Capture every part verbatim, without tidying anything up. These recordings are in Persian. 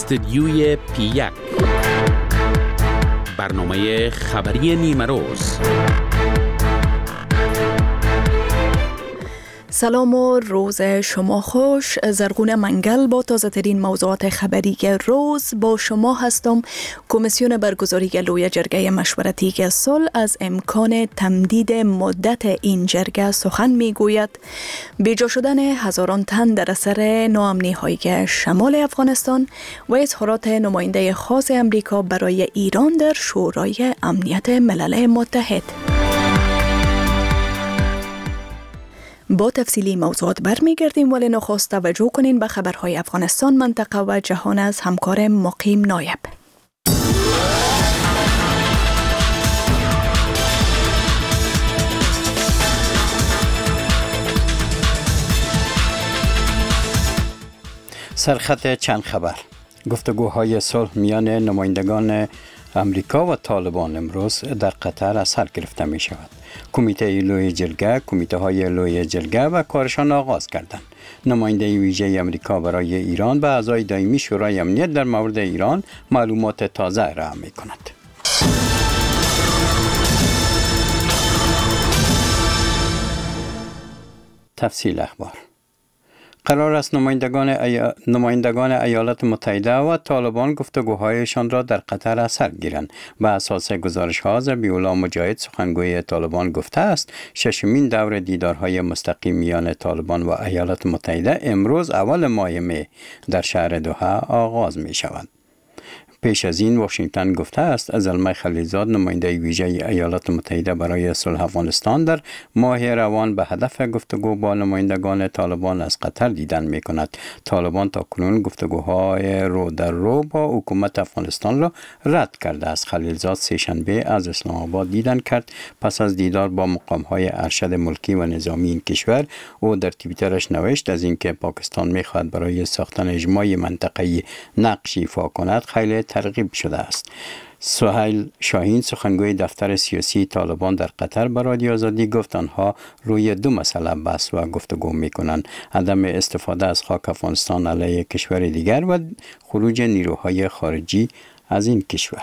استدیوی پی یک برنامه خبری نیمه روز. سلام و روز شما خوش. زرغون منگل با تازه ترین موضوعات خبری روز با شما هستم. کمیسیون برگزاری لوی جرگه مشورتی صلح از امکان تمدید مدت این جرگه سخن می گوید. بیجا شدن هزاران تن در اثر ناامنی های شمال افغانستان و اظهارات نماینده خاص امریکا برای ایران در شورای امنیت ملل متحد. با تفصیلی موضوعات برمیگردیم، ولی نخست توجه کنین به خبرهای افغانستان، منطقه و جهان از همکار مقیم نایب. سرخط چند خبر. گفتگوهای صلح میان نمایندگان امریکا و طالبان امروز در قطر از سر گرفته می شود. کمیته لوی جرگه، کمیته های لوی جرگه و کارشان آغاز کردند. نماینده ویژه امریکا برای ایران به اعضای دائمی شورای امنیت در مورد ایران معلومات تازه ارائه می کند. تفصیل اخبار. قرار است نمایندگان, ای... نمایندگان ایالات متحده و طالبان گفتگوهایشان را در قطر از سر گیرند. به اساس گزارش ها ذبیح‌الله مجاهد سخنگوی طالبان گفته است ششمین دور دیدارهای مستقیم میان طالبان و ایالات متحده امروز اول ماه می در شهر دوحه آغاز می شود. پیش از این واشنگتن گفته است زلمه خلیلزاد نماینده ویژه ایالات متحده برای صلح افغانستان در ماه روان به هدف گفتگو با نمایندگان طالبان از قطر دیدن می کند. طالبان تا کنون گفتگوهای رو در رو با حکومت افغانستان را رد کرده است. خلیلزاد سه شنبه از اسلام آباد دیدن کرد. پس از دیدار با مقامهای ارشد ملکی و نظامی این کشور او در توییترش نوشت از اینکه پاکستان می خواهد برای ساختن اجماع منطقه‌ای نقش ایفا کند خیلی ترغیب شده است. سهیل شاهین سخنگوی دفتر سیاسی طالبان در قطر به رادیو آزادی گفت آنها روی دو مسئله بحث و گفتگو می‌کنند: عدم استفاده از خاک افغانستان علیه کشور دیگر و خروج نیروهای خارجی از این کشور.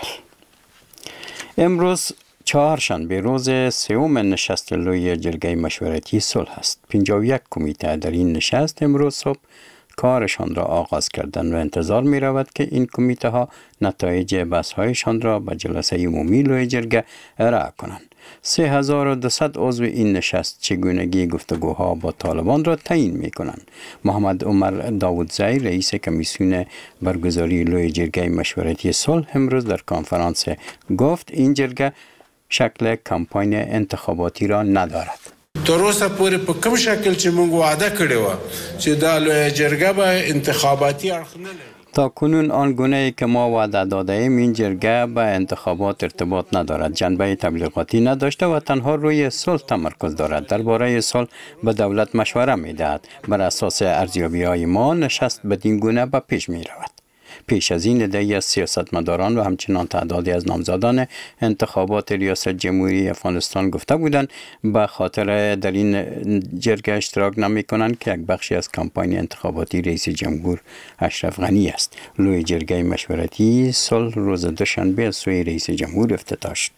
امروز چهارشنبه روز سوم نشست لوی جرگه مشورتی صلح است. پنجاه و یک کمیته در این نشست امروز صبح کارشان را آغاز کردند و انتظار می رود که این کمیته ها نتایج بحث هایشان را به جلسه عمومی لوی جرگه ارائه کنند. سه هزار و دویست عضو این نشست چگونگی گفتگوها با طالبان را تعیین می کنند. محمد عمر داودزی رئیس کمیسیون برگزاری لوی جرگه مشورتی صلح امروز در کنفرانس گفت این جرگه شکل کمپاین انتخاباتی را ندارد. تر اوسه پورې په کوم شکل چې موږ وعده کړی و چې دا لویه جرګه به انتخاباتي اړخ نه لري. تا کنون آن گونه‌ای که ما وعده داده ایم این جرگه به انتخابات ارتباط ندارد، جنبه تبلیغاتی نداشته و تنها روی صلح تمرکز دارد. درباره صلح به دولت مشوره می‌دهد. بر اساس ارزیابی‌های ما نشست بدین گونه به پیش می‌رود. پیش از این عده‌ای از سیاستمداران و همچنان تعدادی از نامزدان انتخابات ریاست جمهوری افغانستان گفته بودند به خاطر در این جرگه اشتراک نمی کنند که یک بخشی از کمپاین انتخاباتی رئیس جمهور اشرف غنی است. لوی جرگه مشورتی صلح روز دوشنبه از سوی رئیس جمهور افتتاح شد.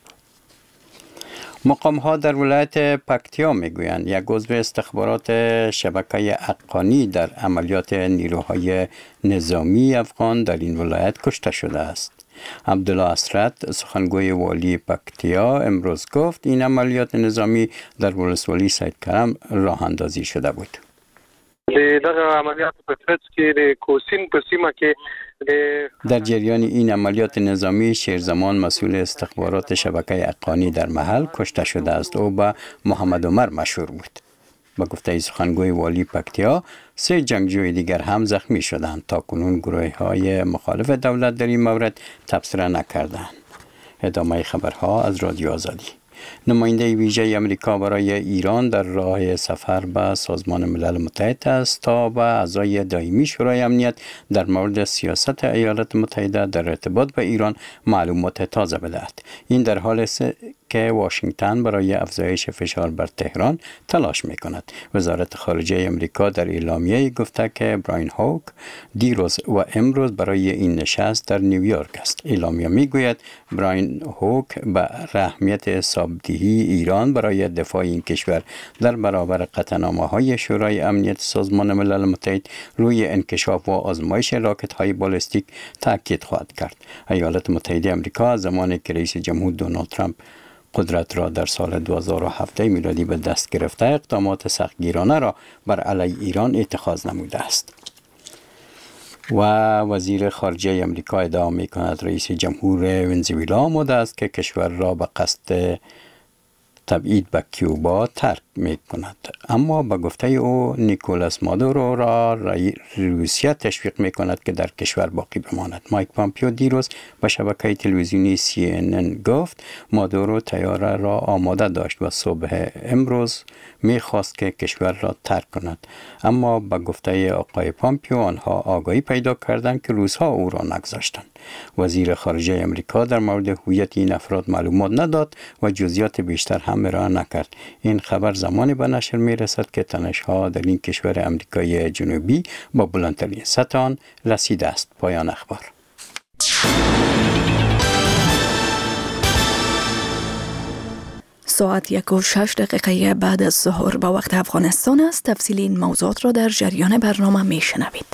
مقام ها در ولایت پکتیا میگویند یک عضو استخبارات شبکه حقانی در عملیات نیروهای نظامی افغان در این ولایت کشته شده است. عبدالله اسرت سخنگوی والی پکتیا امروز گفت این عملیات نظامی در ولسوالی سید کرم راه اندازی شده بود. دغه عملیات په ترڅ کې د کوسین په سیمه کې در جریان این عملیات نظامی شیرزمان مسئول استخبارات شبکه حقانی در محل کشته شده است. او به محمد عمر مشهور بود. با گفته سخنگوی والی پکتیا سه جنگجوی دیگر هم زخمی شدند. تا کنون گروه های مخالف دولت در این مورد تبصره نکردند. ادامه خبرها از رادیو آزادی. نماینده ویژه امریکا برای ایران در راه سفر به سازمان ملل متحد است تا به اعضای دائمی شورای امنیت در مورد سیاست ایالات متحده در ارتباط به ایران معلومات تازه بدهد. این در حالی است که واشنگتن برای افزایش فشار بر تهران تلاش می کند. وزارت خارجه امریکا در اعلامیه گفته که براین هوک دیروز و امروز برای این نشست در نیویورک است. اعلامیه می گوید براین هوک به اهمیت حسابدهی ایران برای دفاع این کشور در برابر قطعنامه‌های شورای امنیت سازمان ملل متحد روی انکشاف و آزمایش راکت‌های بالستیک تاکید خواهد کرد. ایالات متحده آمریکا زمانی که رئیس جمهور دونالد ترامپ قدرت را در سال دو هزار و هفت میلادی به دست گرفته، اقدامات سختگیرانه را بر علیه ایران اتخاذ نموده است. و وزیر خارجه امریکا ادعا می کند رئیس جمهور ونزوئلا آماده است که کشور را به قصد تبعید به کیوبا ترک می کند. اما به گفته او نیکولاس مادورو را روسیه تشویق می کند که در کشور باقی بماند. مایک پامپیو دیروز به شبکه تلویزیونی سی ان ان گفت مادورو طیاره را آماده داشت و صبح امروز می خواست که کشور را ترک کند. اما به گفته آقای پامپیو آنها آگاهی پیدا کردند که روس‌ها او را نگذاشتند. وزیر خارجه امریکا در مورد هویت این افراد معلومات نداد و جزئیات بیشتر هم ارائه نکرد. این خبر زمانی به نشر می رسد که تنش‌ها در این کشور امریکای جنوبی با بلندترین سطح آن رسیده است. پایان اخبار. ساعت یک و شش دقیقه بعد از ظهر به وقت افغانستان است. تفصیل این موضوعات را در جریان برنامه می شنوید.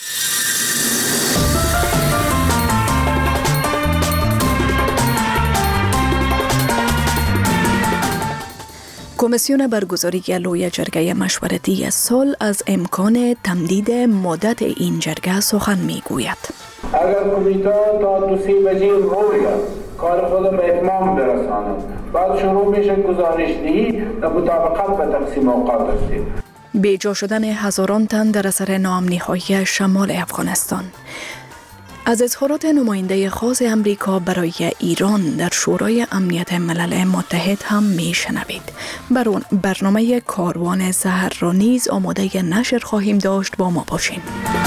کمیسیون برگزاری لوی جرگه مشورتی صلح از امکان تمدید مدت این جرگه سخن می گوید. اگر کمیته تا دو سی بجه روی کار خود به اتمام برساند، بعد شروع میشه گزارشدهی در مطابقت به تقسیم اوقات است. بیجا شدن هزاران تن در اثر ناامنی‌های شمال افغانستان. از اظهارات نماینده خاص امریکا برای ایران در شورای امنیت ملل متحد هم می شنوید. بر اون برنامه کاروان سحر را نیز آماده نشر خواهیم داشت. با ما باشین.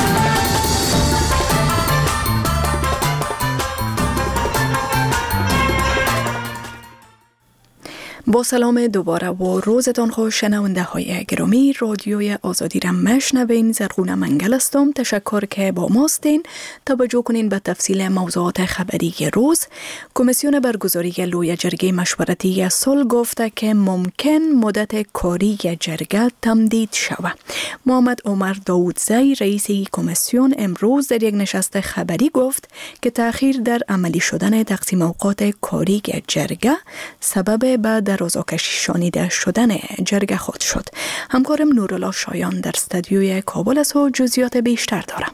با سلام دوباره و روزتان خوش شنونده های گرامی. رادیوی آزادی را مشنوین. زرغونه منگل هستم. تشکر که با ماستین. توجه کنین به تفصیل موضوعات خبری روز. کمیسیون برگزاری لوی جرگه مشورتی صلح گفته که ممکن مدت کاری جرگه تمدید شود. محمد عمر داودزی رئیس کمیسیون امروز در یک نشست خبری گفت که تأخیر در عملی شدن تقسیم اوقات کاری جرگه سبب به درازاکشی شانیده شدن جرگه خود شد. همکارم نورالله شایان در استودیوی کابل است و جزئیات بیشتر دارم.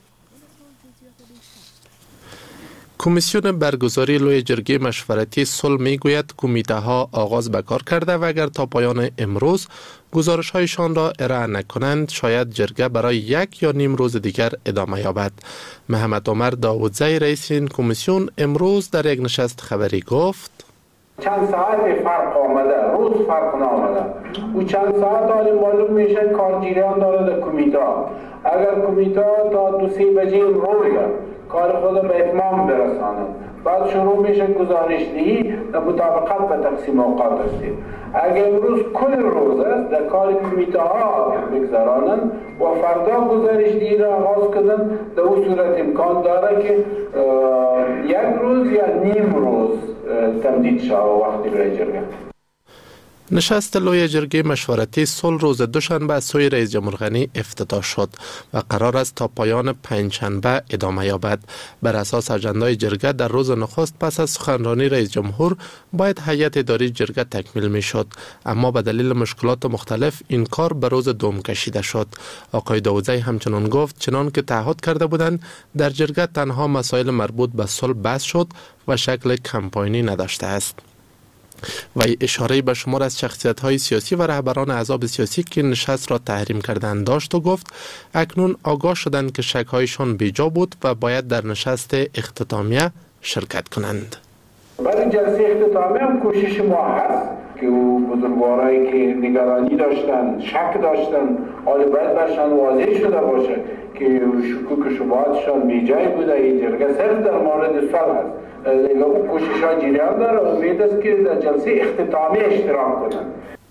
کمیسیون برگزاری لوی جرگه مشورتی صلح میگوید کمیته ها آغاز به کار کرده و اگر تا پایان امروز گزارش هایشان را ارائه نکنند شاید جرگه برای یک یا نیم روز دیگر ادامه یابد. محمد عمر داودزی رئیس این کمیسیون امروز در یک نشست خبری گفت چند ساعت فرق آمده، روز فرق نآمده. او چند ساعت حالی معلوم میشه کارگیریان داره در کمیته. اگر کمیته تا دو سی بجه روی کار خود به اتمام برساند، بعد شروع میشه گزارشدهی در مطابقت به تقسیم اوقات است. اگر امروز کل روز است در کار کمیته ها بگذرانند و فردا گزارشدهی را آغاز کنند، در اون صورت امکان داره که یک روز یا نیم روز تمدید شود وقتی برای جرگه. نشست لوی جرگه مشورتی صلح روز دوشنبه از سوی رئیس جمهور غنی افتتاح شد و قرار است تا پایان پنجشنبه ادامه یابد. بر اساس اجندای جرگه در روز نخست پس از سخنرانی رئیس جمهور باید هیئت اداری جرگه تکمیل می شد، اما به دلیل مشکلات مختلف این کار به روز دوم کشیده شد. آقای داودزی همچنان گفت چنان که تعهد کرده بودند در جرگه تنها مسائل مربوط به صلح بحث شد و شکل کمپاینی نداشته است. و اشاره به شمار از شخصیت‌های سیاسی و رهبران احزاب سیاسی که نشست را تحریم کردند داشت و گفت اکنون آگاه شدند که شک‌هایشان بیجا بود و باید در نشست اختتامیه شرکت کنند. برای جلسه اختتامیه هم کوشش ما هست که او بزرگوارایی که نگرانی داشتن، شک داشتن، حالا باید برشان واضح شده باشه که شکوک شبهاتشان بیجای بوده. این جرگه صرف در مورد صلح است. او کوشش ها جریان داره. امید است که در جلسه اختتامی اشتراک کنند.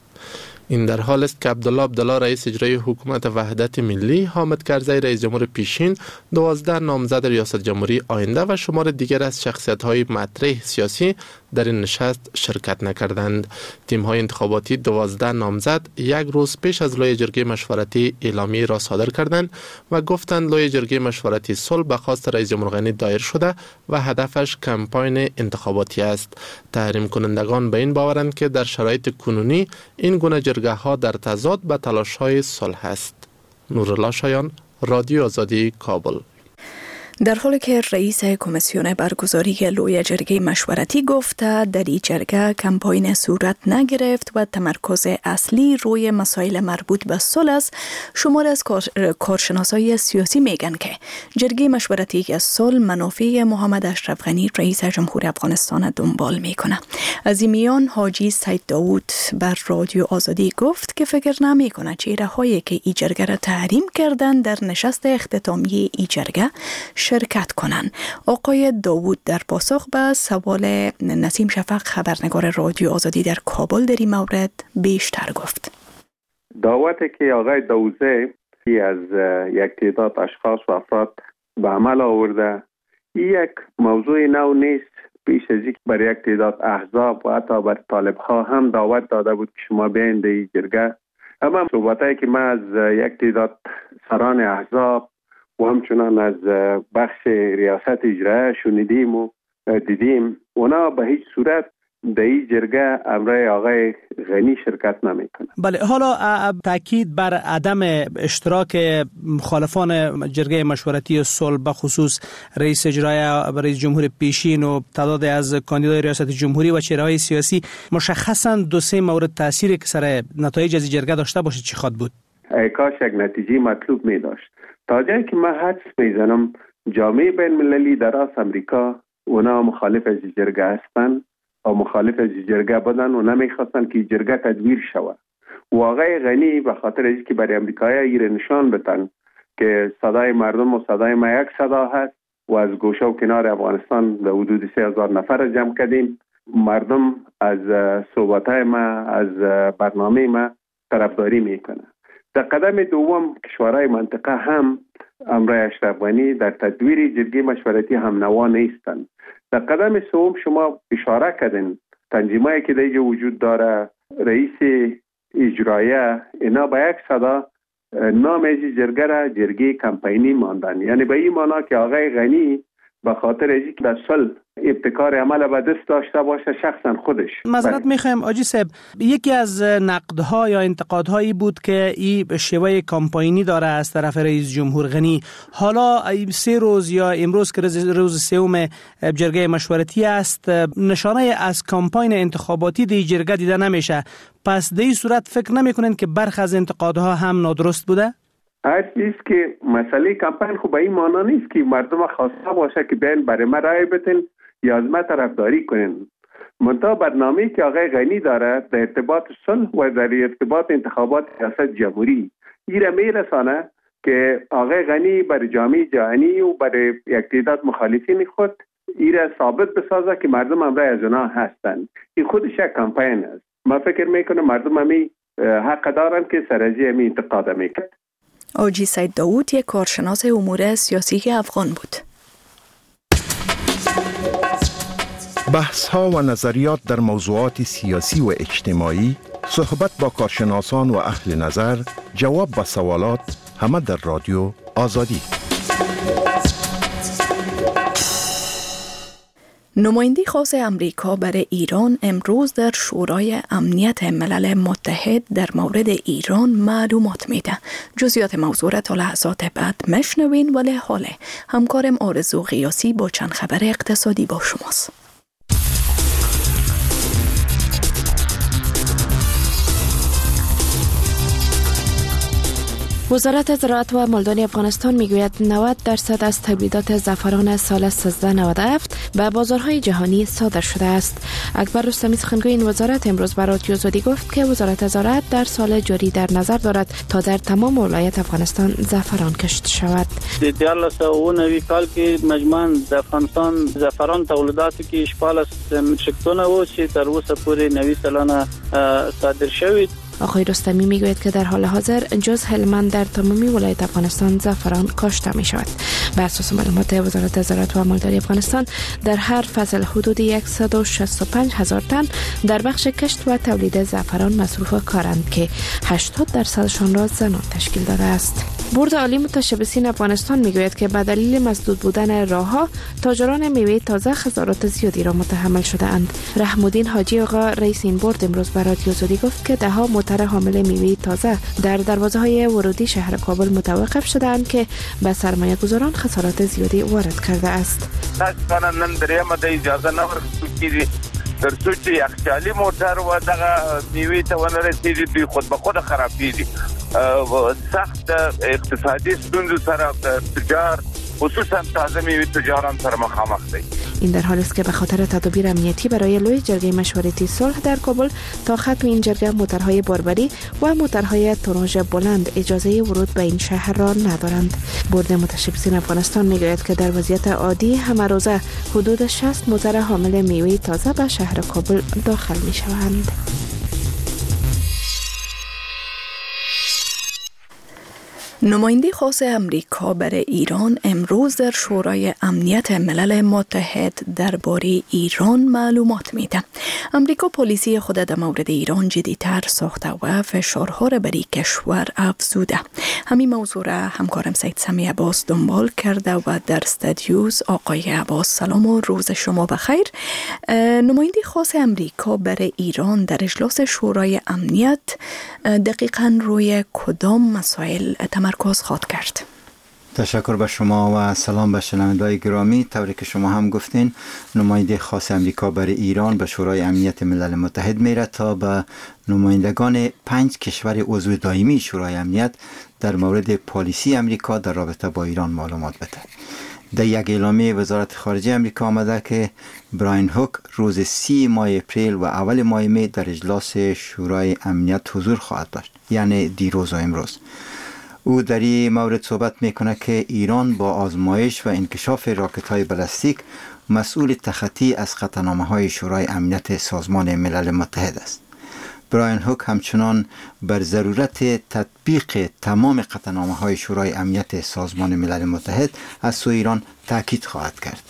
این در حال است که عبدالله عبدالله رئیس اجرایی حکومت وحدت ملی، حامد کرزی رئیس جمهور پیشین، دوازده نامزد ریاست جمهوری آینده و شمار دیگر از شخصیت‌های مطرح سیاسی در این نشست شرکت نکردند. تیم‌های انتخاباتی دوازده نامزد یک روز پیش از لوی جرگه مشورتی اعلامیه را صادر کردند و گفتند لوی جرگه مشورتی صلح به خواست رئیس جمهور غنی دایر شده و هدفش کمپاین انتخاباتی است. تحریم کنندگان به این باورند که در شرایط کنونی این گونه جرگه ها در تضاد به تلاش‌های صلح است. نورالله شایان، رادیو آزادی، کابل. در حالی که رئیس کمیسیون برگزاری لوی جرگه مشورتی گفته در این جرگه کمپاین صورت نگرفت و تمرکز اصلی روی مسائل مربوط به صلح است، شمار از کارشناسای سیاسی میگن که جرگه مشورتی از صلح منافع محمد اشرف غنی رئیس جمهور افغانستان دنبال میکنه. از این میان حاجی سید داوود بر رادیو آزادی گفت که فکر نمیکنه چهره هایی که این جرگه را تحریم کردن در نشست اختتامی این جرگه شرکت کنند. آقای داوود در پاسخ به سوال نسیم شفق خبرنگار رادیو آزادی در کابل در این مورد بیشتر گفت. دعوتی که آقای داوودزی از یک تعداد اشخاص و افراد به عمل آورده، این یک موضوع نو نیست. پیش از اینکه بر یک تعداد احزاب و حتی بر طالب ها هم دعوت داده بود که شما بیاین در این جرگه. اما صحبتایی که ما از یک تعداد سران احزاب و همچنان از بخش ریاست اجرایی شنیدیم و دیدیم، اونا به هیچ صورت در این جرگه امرای آقای غنی شرکت نمیکنه. بله، حالا تاکید بر عدم اشتراک مخالفان جرگه مشورتی صلح به خصوص رئیس اجرایی و رئیس جمهور پیشین و تعداد از کاندیدای ریاست جمهوری و چهره‌های سیاسی، مشخصاً دو سه مورد تأثیری که سر نتایج از جرگه داشته باشه چی خواد بود؟ ای کاش یک نتیجه مطلوب می داشت. تا جایی که من حدس میزنم جامعه بین المللی در آس امریکا اونا مخالف از جرگه هستن و مخالف از جرگه بدن و نمیخواستن که جرگه تدویر شود. و آقای غنی به خاطر از که برای امریکایی ایر نشان بدن که صدای مردم و صدای ما یک صدا هست و از گوشه و کنار افغانستان به حدود سه هزار نفر جمع کردیم، مردم از صحبتهای ما، از برنامه ما طرفداری میکنه. در قدم دوم کشورهای منطقه هم امرای اشرف غنی در تدویر جرگه مشورتی هم نوا نیستند. در قدم سوم شما اشاره کردین تنظیمایی که دیگه وجود داره، رئیس اجرایه، اینا با یک صدا نام از جرگه را جرگه کمپینی ماندن. یعنی به این معنا که آقای غنی به خاطر اینکه در صلح ابتکار عمل به دست داشته باشه شخصا خودش. معذرت میخوایم آجی صاحب، یکی از نقدها یا انتقادهایی بود که این شیوه کمپاینی داره از طرف رئیس جمهور غنی. حالا سه روز یا امروز که روز سوم جرگه مشورتی است، نشانه از کمپاین انتخاباتی دی جرگه دیده نمیشه. پس در این صورت فکر نمیکنین که برخی از انتقادها هم نادرست بوده؟ هر چیز که مسئله کمپین خوب به این معنا نیست که مردم خواسته باشه که بیان برای ما رای بدن یا از ما طرفداری کنن. منتها برنامه‌ای که آقای غنی داره در ارتباط صلح و در ارتباط انتخابات ریاست جمهوری این را میرسانه که آقای غنی برای جامعه جهانی و برای یک تعداد مخالفین خود این را ثابت بسازه که مردم امرای از اونا هستند. این خودش یک کمپین است. من فکر میکنم مردم همی حق دارن که سرازی همی انتقاد میکنن. آجی سید داوود یک کارشناس امور سیاسی افغان بود. بحث ها و نظریات در موضوعات سیاسی و اجتماعی، صحبت با کارشناسان و اهل نظر، جواب به سوالات، همه در رادیو آزادی. نماینده خاص امریکا برای ایران امروز در شورای امنیت ملل متحد در مورد ایران معلومات میده. جزئیات موضوع را تا لحظات بعد مشنوین، ولی حالا همکارم آرزو قیاسی با چند خبر اقتصادی با شماست. وزارت زراعت و مالداری افغانستان میگوید نود درصد از تولیدات زعفران سال سیزده نود و هفت به بازارهای جهانی صادر شده است. اکبر رستمی سخنگوی این وزارت امروز به رادیو آزادی گفت که وزارت زراعت در سال جاری در نظر دارد تا در تمام ولایت افغانستان زعفران کشت شود. در دیارلس و نوی کال که مجموعاً در افغانستان زعفران تولیداتی که اشغال متریک تن و چې تر اوسه پورې نوي سلانه صادر شوی. آقای رستمی میگوید که در حال حاضر جز هلمند در تمامی ولایت افغانستان زعفران کاشته می شود. بر اساس معلومات وزارت زراعت و مالداری افغانستان در هر فصل حدود صد و شصت و پنج هزار تن در بخش کشت و تولید زعفران مصروف کارند که هشتاد درصدشان را زنان تشکیل داده است. بورد عالی متشبثین افغانستان میگوید که به دلیل مسدود بودن راهها تاجران میوه تازه خسارات زیادی را متحمل شده اند. رحم‌الدین حاجی آقا رئیس این بورد امروز به رادیو آزادی گفت که ده ها موتر حامل میوه تازه در دروازه‌های ورودی شهر کابل متوقف شده‌اند که به سرمایه‌گذاران خسارات زیادی وارد کرده است. تاسو نن درېمه د اجازه نه ورکړي در څو چې یخچالي موټر و دغه میوې ته ونه رسېږي دوی خود به خود خرابېږي. سخت اقتصادي ستونزو سره تجار خصوصا تازه میوه تجاران سره مخامخ دي. این در حالی است که به خاطر تدابیر امنیتی برای لوی جرگه مشورتی صلح در کابل تا ختم این جرگه موترهای باربری و موترهای توناژ بلند اجازه ورود به این شهر را ندارند. بورد متشبثین افغانستان میگوید که در وضعیت عادی همه روزه حدود شصت موتر حامل میوه تازه به شهر کابل داخل می شوند. نماینده خاص امریکا برای ایران امروز در شورای امنیت ملل متحد درباره ایران معلومات میده. امریکا پالیسی خود در مورد ایران جدی‌تر ساخته و فشارها را بر کشور افزوده. همین موضوع را همکارم سید سمی عباس دنبال کرده و در استودیوز. آقای عباس سلام و روز شما بخیر. نماینده خاص امریکا برای ایران در اجلاس شورای امنیت دقیقاً روی کدام مسائل تمرکز خواهد کرد؟ تشکر به شما و سلام به شنوندگان گرامی. طوری که شما هم گفتین، نماینده خاص امریکا برای ایران به شورای امنیت ملل متحد میره تا به نمایندگان پنج کشور عضو دائمی شورای امنیت در مورد پالیسی امریکا در رابطه با ایران معلومات بده. در یک اعلامیه وزارت خارجه امریکا آمده که براین هوک روز سی ماه اپریل و اول ماه می در اجلاس شورای امنیت حضور خواهد داشت، یعنی دیروز و امروز. او در این مورد صحبت میکنه که ایران با آزمایش و انکشاف راکت های بالستیک مسئول تخطی از قطعنامه های شورای امنیت سازمان ملل متحد است. براین هوک همچنان بر ضرورت تطبیق تمام قطعنامه های شورای امنیت سازمان ملل متحد از سوی ایران تاکید خواهد کرد.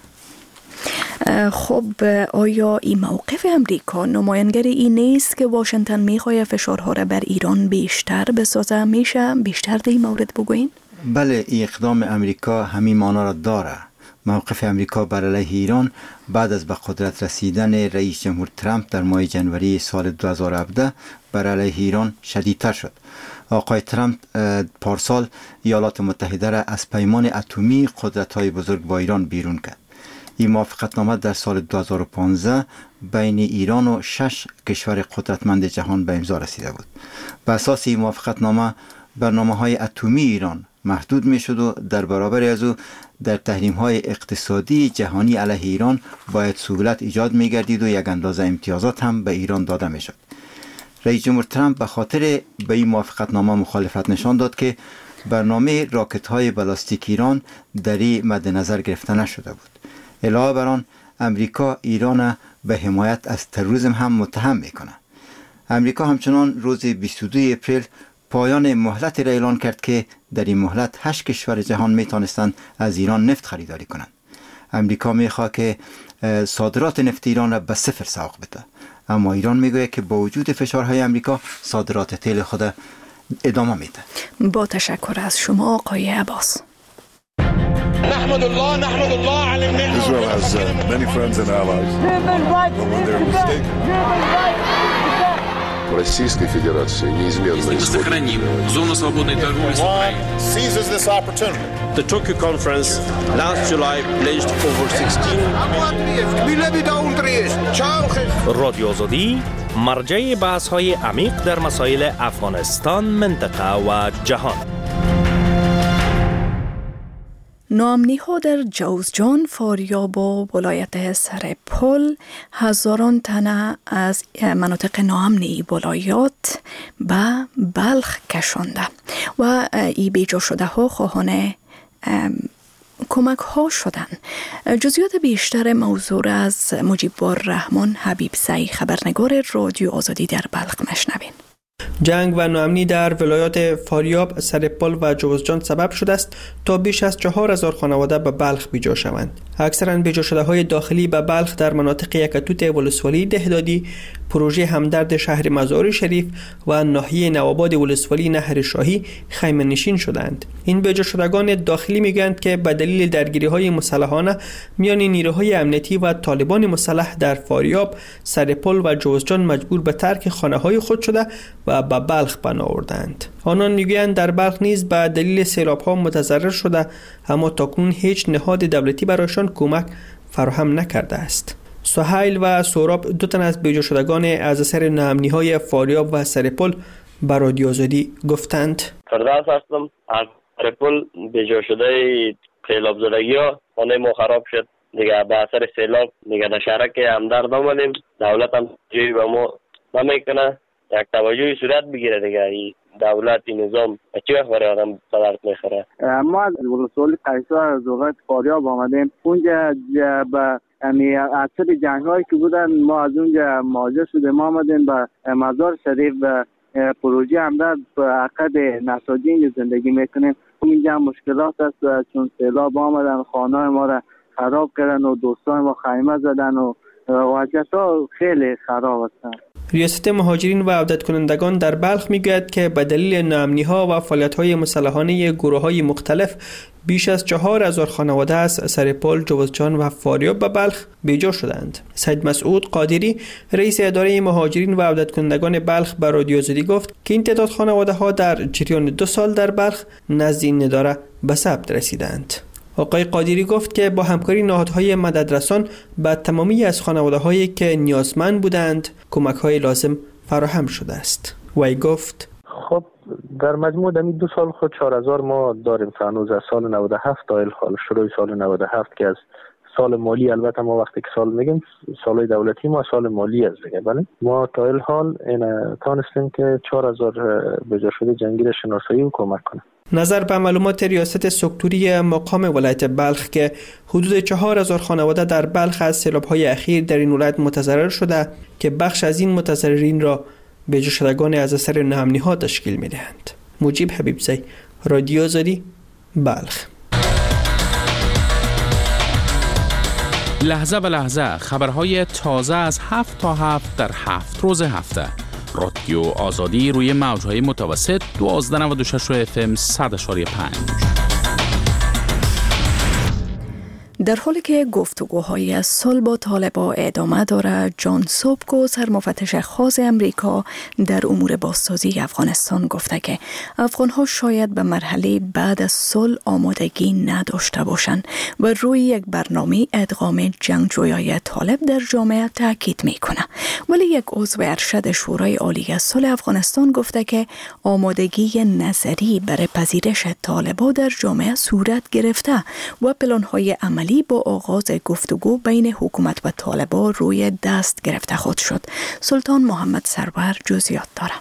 خب آیا این موقف امریکا نمایانگر این نیست که واشنگتن میخواهد فشارها را بر ایران بیشتر بسازه؟ میشه بیشتر در این مورد بگوین؟ بله، اقدام امریکا همین معنا را داره. موقف امریکا بر علیه ایران بعد از به قدرت رسیدن رئیس جمهور ترامپ در ماه جنوری سال دو هزار و هفده بر علیه ایران شدیدتر شد. آقای ترامپ پارسال ایالات متحده را از پیمان اتمی قدرت‌های بزرگ با ایران بیرون کرد. این موافقتنامه در سال دو هزار و پانزده بین ایران و شش کشور قدرتمند جهان به امضا رسیده بود. بر اساس این موافقتنامه برنامه‌های اتمی ایران محدود می‌شد و در برابر از او در تحریم‌های اقتصادی جهانی علیه ایران باید سهولت ایجاد می‌گردید و یک اندازه امتیازات هم به ایران داده می‌شد. رئیس جمهور ترامپ به خاطر به این موافقتنامه مخالفت نشان داد که برنامه راکت‌های بالستیک ایران در این مد نظر گرفته نشده بود. علاوه بر آن، امریکا ایران به حمایت از تروریسم هم متهم میکنه. امریکا همچنان روز بیست و دو اپریل پایان مهلت را اعلان کرد که در این مهلت هشت کشور جهان میتونستند از ایران نفت خریداری کنند. امریکا میخواد که صادرات نفت ایران را به صفر سوق بده، اما ایران میگوید که با وجود فشارهای امریکا صادرات تیل خود ادامه میده. با تشکر از شما آقای عباس. نحمد الله نحمد الله على النعمة. Israel has uh, many friends and allies. But when they're mistaken. Российской Федерации неизменно исходит. Сохраним зону свободной торговли с Украиной. Seizes this opportunity. The Tokyo conference last July pledged over sixteen. رادیو آزادی مرجع بحث‌های عمیق در مسائل افغانستان، منطقه و جهان. ناامنی ها در جوزجان، فاریاب و ولایت سرپل هزاران تنه از مناطق ناامنی ولایات به بلخ کشانده و ای بیجا شده ها خواهان کمک ها شدن. جزئیات بیشتر موضوع از مجیب الرحمن حبیبزی، خبرنگار رادیو آزادی در بلخ، مشنوین. جنگ و ناامنی در ولایات فاریاب، سرپل و جوزجان سبب شده است تا بیش از چهار هزار خانواده به بلخ بیجا شوند. اکثرا بیجا شده های داخلی به بلخ در مناطق یکتوت ولسوالی دهدادی، پروژه همدرد شهر مزار شریف و ناحیه نوآباد ولسوالی نهر شاهی خیمه نشین شدند. این بیجا شدگان داخلی میگویند که به دلیل درگیری های مسلحانه میان نیروهای امنیتی و طالبان مسلح در فاریاب، سرپل و جوزجان مجبور به ترک خانه های خود شده و به بلخ پناه آوردند. آنان میگویند در بلخ نیز به دلیل سیلاب ها متضرر شده، اما تاکنون هیچ نهاد دولتی برایشان کمک فراهم نکرده است. سهیل و سوراب، دو تن از بیجا شدگان از اثر ناامنی های فاریاب و سرپل، به رادیو آزادی گفتند: فردوس هستم. از سرپل بیجا شده سیلاب زدگی ها خانه ما خراب شد دیگه، به اثر سیلاب دیگه در شهرک همدرد آمدیم. دولت هم جوی به ما نمیکنه، یک توجهی صورت بگیره دیگه. ای دولت، این نظام چی وقت برای آدم بدرد میخوره. ما از ولسوالی قیصر از ولایت فاریاب آمدیم. اونجا به یعنی اثر جنگ هایی که بودن ما از اونجا مهاجر شدیم. ما آمدیم به مزار شریف به پروژه همدرد به عقد نساجی اینجا زندگی میکنیم. اینجا مشکلات است چون سیلاب آمدن، خانه ما را خراب کردن و دوستان ما خیمه زدن و وضعیت ها خیلی خراب هستند. ریاست مهاجرین و عودت کنندگان در بلخ میگوید که به دلیل ناامنی ها و فعالیت های مسلحانه گروه های مختلف بیش از چهار هزار خانواده از سرپل، جوزجان و فاریاب به بلخ بیجا شدند. سید مسعود قادری، رئیس اداره مهاجرین و عودت کنندگان بلخ، به رادیو آزادی گفت که این تعداد خانواده ها در جریان دو سال در بلخ نزد این اداره به ثبت رسیدند. آقای قادری گفت که با همکاری نهادهای مددرسان به تمامی از خانواده‌هایی که نیازمند بودند کمک‌های لازم فراهم شده است. وی گفت: خب در مجموع در دو سال خود چهار هزار ما داریم تا هنوز از سال نود و هفت تا الحال شروع سال نود و هفت که از سال مالی، البته ما وقتی که سال میگیم سالهای دولتی ما سال مالی است دیگه، بله ما تا الحال این تانستیم که چهار هزار بجا شده جنگی را شناسایی و کمک کنیم. نظر به معلومات ریاست سکتوری مقام ولایت بلخ که حدود چهار هزار خانواده در بلخ از سیلاب‌های اخیر در این ولایت متضرر شده که بخش از این متضررین را بیجا شدگان از اثر ناامنی‌ها تشکیل می‌دهند. مجیب حبیبزی، رادیو آزادی، بلخ. لحظه به لحظه خبرهای تازه از هفت تا هفت در هفت روز هفته. رادیو آزادی روی موج‌های متوسط دوازده نود و شش اف ام صد و پنج. در حالی که گفتگوهای صلح با طالبان ادامه دارد، جان سوبکو، سرمفتش خاص امریکا در امور بازسازی افغانستان، گفته که افغانها شاید به مرحله بعد از صلح آمادگی نداشته باشند و روی یک برنامه ادغام جنگجویان طالب در جامعه تاکید میکنه. ولی یک عضو ارشد شورای عالی صلح افغانستان گفته که آمادگی نظری برای پذیرش طالبان در جامعه صورت گرفته و پلان‌های عملی با آغاز گفتگو بین حکومت و طالبان روی دست گرفته خود شد. سلطان محمد سرور جزئیات دارد.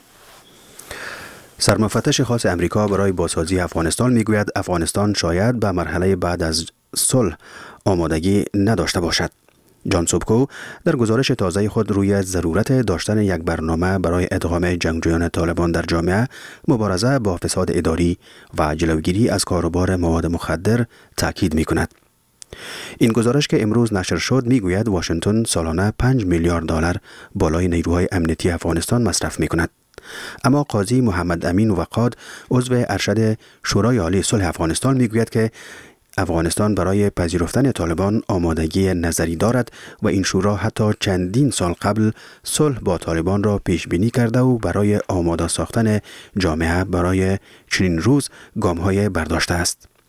سرمفتش خاص امریکا برای بازسازی افغانستان میگوید افغانستان شاید به مرحله بعد از صلح آمادگی نداشته باشد. جان سوبکو در گزارش تازه خود روی ضرورت داشتن یک برنامه برای ادغام جنگجویان طالبان در جامعه، مبارزه با فساد اداری و جلوگیری از کاروبار مواد مخدر تاکید میکند. این گزارش که امروز نشر شد میگوید واشنگتن سالانه پنج میلیارد دلار بالای نیروهای امنیتی افغانستان مصرف میکند. اما قاضی محمد امین وقاد، عضو ارشد شورای عالی صلح افغانستان، میگوید که افغانستان برای پذیرفتن طالبان آمادگی نظری دارد و این شورا حتی چندین سال قبل صلح با طالبان را پیش بینی کرده و برای آماده ساختن جامعه برای چنین روز گام‌های برداشته است.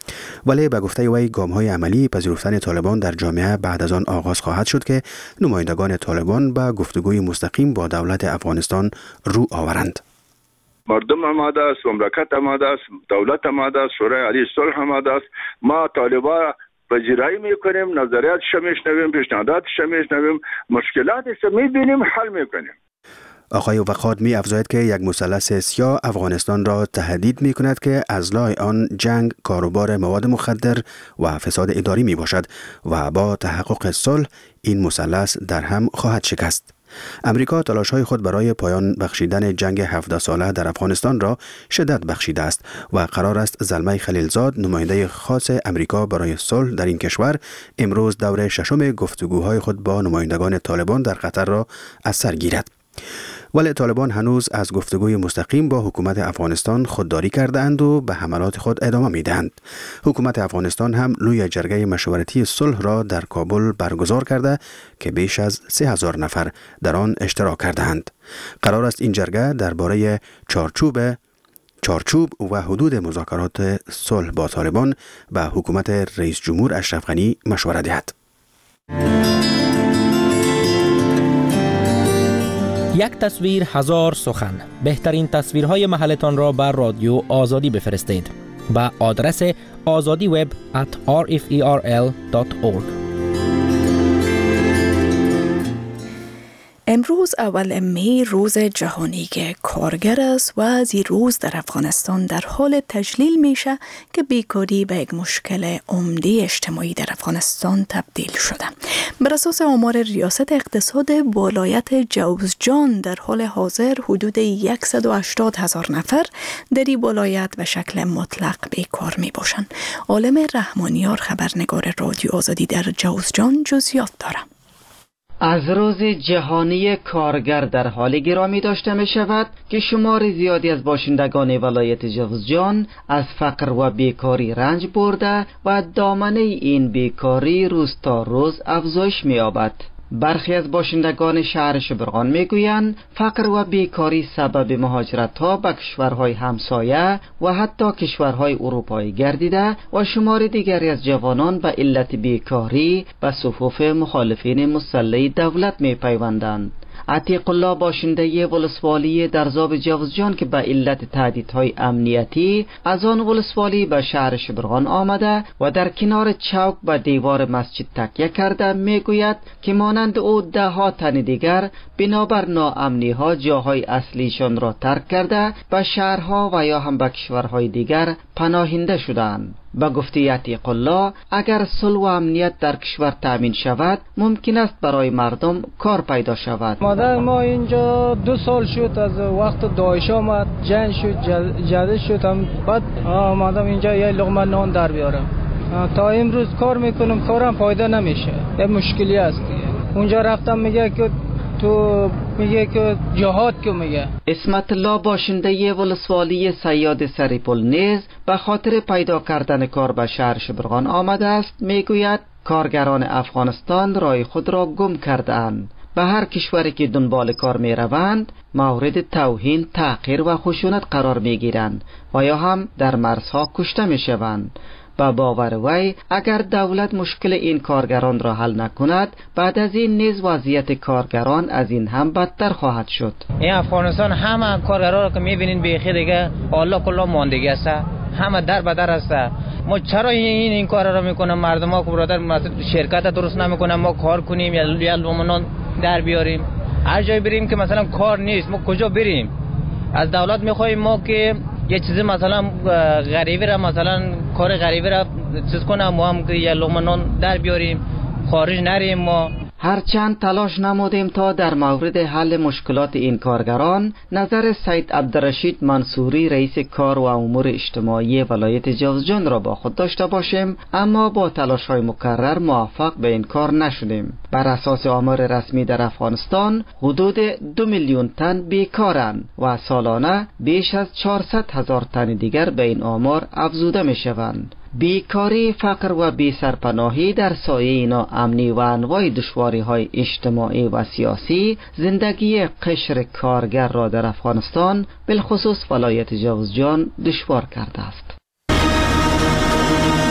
ولی به گفته وی گام‌های عملی پذیرفتن طالبان در جامعه بعد از آن آغاز خواهد شد که نمایندگان طالبان به گفتگوی مستقیم با دولت افغانستان رو آورند. مردم آماده است، مملکت آماده است، دولت آماده است، شورای عالی صلح آماده است. ما طالبان پذیرایی میکنیم، نظریاتش میشنویم، پیشنهاداتش میشنویم، مشکلاتش میبینیم، حل میکنیم. آقای وقاد می افزاید که یک مثلث سیاه افغانستان را تهدید می کند که از لای آن جنگ، کاروبار مواد مخدر و فساد اداری می باشد و با تحقق صلح این مثلث در هم خواهد شکست. امریکا تلاش‌های خود برای پایان بخشیدن جنگ هفده ساله در افغانستان را شدت بخشیده است و قرار است زلمه خلیلزاد، نماینده خاص امریکا برای صلح در این کشور، امروز دور ششم گفتگوهای خود با نمایندگان طالبان در قطر را از سر گیرد. ولی طالبان هنوز از گفتگوی مستقیم با حکومت افغانستان خودداری کرده اند و به حملات خود ادامه می دهند. حکومت افغانستان هم لوی جرگه مشورتی صلح را در کابل برگزار کرده که بیش از سه هزار نفر در آن اشتراک کرده اند. قرار است این جرگه درباره چارچوب چارچوب و حدود مذاکرات صلح با طالبان به حکومت رئیس جمهور اشرف غنی مشورت دهد. یک تصویر هزار سخن. بهترین تصویرهای محلتان را بر رادیو آزادی بفرستید با آدرس آزادی وب ات آر اف ای آر ال دات اورگ. امروز اول می روز جهانی کارگر است و از این روز در افغانستان در حال تجلیل میشه که بیکاری به یک مشکل عمده اجتماعی در افغانستان تبدیل شده. بر اساس آمار ریاست اقتصاد ولایت جوزجان در حال حاضر حدود صد و هشتاد هزار نفر در این ولایت به شکل مطلق بیکار می باشند. عالم رحمانیار خبرنگار رادیو آزادی در جوزجان جزئیات داره. از روز جهانی کارگر در حال گرامی داشته می شود که شمار زیادی از باشندگان ولایت جوزجان از فقر و بیکاری رنج برده و دامنه این بیکاری روز تا روز افزایش می یابد. برخی از باشندگان شهر شبرغان میگویند فقر و بیکاری سبب مهاجرت ها به کشورهای همسایه و حتی کشورهای اروپایی گردیده و شمار دیگری از جوانان به علت بیکاری به صفوف مخالفین مسلح دولت می پیوندند. عتیق الله باشنده ولسوالی درزاب جوزجان که به علت تهدیدهای امنیتی از آن ولسوالی به شهر شبرغان آمده و در کنار چوک به دیوار مسجد تکیه کرده میگوید که مانند او ده ها تن دیگر بنابر ناامنی ها جاهای اصلیشان را ترک کرده به شهرها و یا هم به کشورهای دیگر پناهنده شدند. با گفته عتیق الله اگر صلح و امنیت در کشور تامین شود ممکن است برای مردم کار پیدا شود. مادر ما اینجا دو سال شد از وقت داعش آمد، جنگ شد، جده شد، هم بعد آمدم اینجا یه لقمه نان در بیارم. تا امروز کار میکنم، کارم فایده نمیشه، یه مشکلی است. اونجا رفتم میگه که تو میگه که جهاد که میگه. اسمت الله باشنده ولسوالی سیاد سریپل نیز به خاطر پیدا کردن کار به شهر شبرغان آمده است. میگوید کارگران افغانستان رای خود را گم کرده اند. به هر کشوری که دنبال کار می روند مورد توهین، تحقیر و خشونت قرار می گیرند و یا هم در مرزها کشته می شوند. با باور وی اگر دولت مشکل این کارگران را حل نکند بعد از این نیز وضعیت کارگران از این هم بدتر خواهد شد. این افغانستان همه کارگران را که میبینین بیخی دیگه الله کلا ماندگی است، همه در بدر است. ما چرا این این کار را میکنم؟ مردم ها که برادر مثلا شرکت درست نمیکنن ما کار کنیم یا لومنان در بیاریم؟ هر جای بریم که مثلا کار نیست ما کجا بریم؟ از دولت میخوایم ما که یه چیزی مثلا غریبی را مثلا کار غریبی را چیز کنم ما هم که یه لومنان در بیاریم، خارج نریم. ما هرچند تلاش نمودیم تا در مورد حل مشکلات این کارگران نظر سید عبدالرشید منصوری رئیس کار و امور اجتماعی ولایت جوزجان را با خود داشته باشیم، اما با تلاش های مکرر موفق به این کار نشدیم. بر اساس آمار رسمی در افغانستان حدود دو میلیون تن بیکارند و سالانه بیش از چهارصد هزار تن دیگر به این آمار افزوده می شوند. بیکاری، فقر و بی سرپناهی در سایه اینا امنی و انواع دشواری های اجتماعی و سیاسی زندگی قشر کارگر را در افغانستان بالخصوص ولایت جوزجان دشوار کرده است.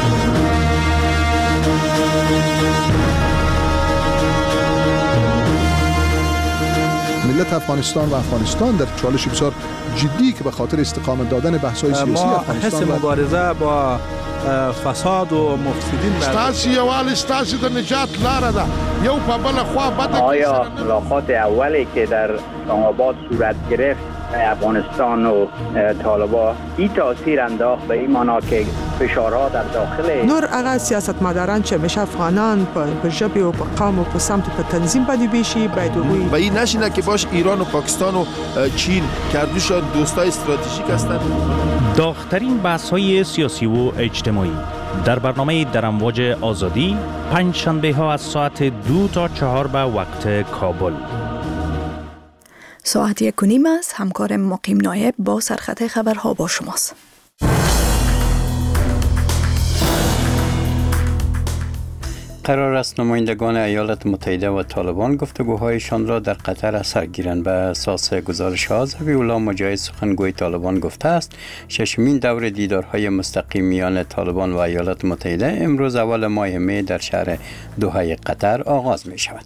ملت افغانستان و افغانستان در چالش بسیار جدی که به خاطر استقامت دادن بحث‌های سیاسی افغانستان ما حس مبارزه با فساد و مفسدین ستاسي یوال ستاسي د نجات لاره ده یو په بل خوا بده. آیا ملاقات اولی که در اسلام آباد صورت گرفت افغانستان و طالبان این تاثیر انداخت به این معنا که فشارها در داخل نور هغه سیاستمداران چې مشه افغانان په ژبه او په قوم او په سمت په تنظیم باندې بشي باید وي و این نشینه که باش ایران و پاکستان و چین کردوشان دوستای استراتژیک هستند. داغ‌ترین بحث‌های سیاسی و اجتماعی در برنامه در امواج آزادی پنج شنبه ها از ساعت دو تا چهار به وقت کابل. ساعت یک و نیم است. همکار مقیم نایب با سرخط خبرها با شماست. قرار است نمایندگان ایالات متحده و طالبان گفتگوهایشان را در قطر اثر گیرند. به اساس گزارش‌ها ذبیح‌الله مجاهد سخنگوی طالبان گفته است ششمین دور دیدارهای مستقیم میان طالبان و ایالات متحده امروز اول ماه می در شهر دوحه قطر آغاز می شود.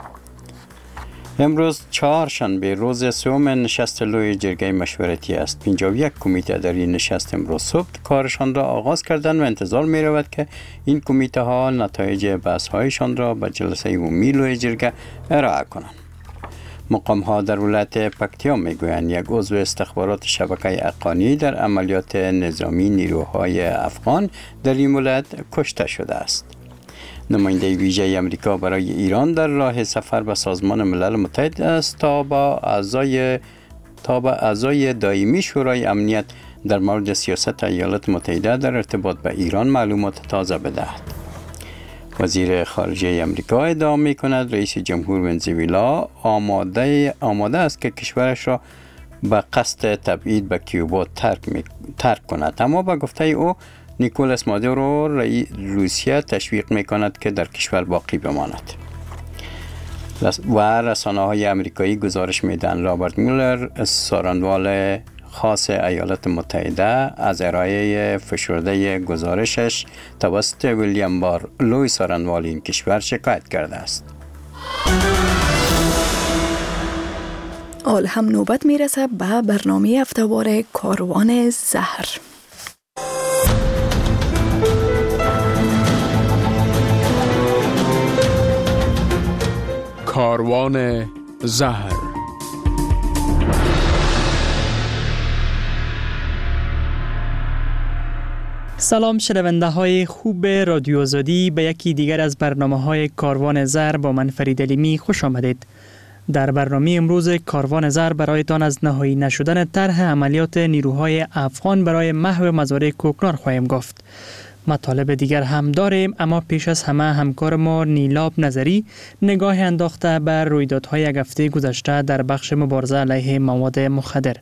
امروز چهارشنبه روز سوم نشست لوی جرگه مشورتی است. پنجاه و یک کمیته در این نشست امروز صبح کارشان را آغاز کردند و انتظار می رود که این کمیته ها نتایج بحث هایشان را به جلسه عمومی لوی جرگه ارائه کنند. مقام ها در ولایت پکتیا می گویند یک عضو استخبارات شبکه افغانی در عملیات نظامی نیروهای افغان در این ولایت کشته شده است. نماینده ویژه امریکا برای ایران در راه سفر به سازمان ملل متحد است تا با اعضای تا با اعضای دائمی شورای امنیت در مورد سیاست ایالات متحده در ارتباط به ایران معلومات تازه بدهد. وزیر خارجه امریکا ادعا می کند رئیس جمهور ونزوئلا آماده آماده است که کشورش را به قصد تبعید به کیوبا ترک می ترک کند، اما به گفته او نیکولاس مادورو رئیس روسیه تشویق می کند که در کشور باقی بماند. و رسانه های امریکایی گزارش می دهند رابرت مولر سارنوال خاص ایالات متحده از ارائه فشرده گزارشش توسط ویلیام بار لوی سارنوال این کشور شکایت کرده است. آل هم نوبت می رسد به برنامه هفته‌وار کاروان زهر. کاروان زهر. سلام شنونده های خوب رادیو آزادی، به یکی دیگر از برنامه های کاروان زهر با من فرید علیمی خوش آمدید. در برنامه امروز کاروان زهر برایتان از نهایی نشدن طرح عملیات نیروهای افغان برای محو مزارع کوکنار خواهیم گفت. مطالب دیگر هم داریم، اما پیش از همه همکار ما نیلاب نظری نگاه انداخته بر رویدادهای یک هفته گذشته در بخش مبارزه علیه مواد مخدر.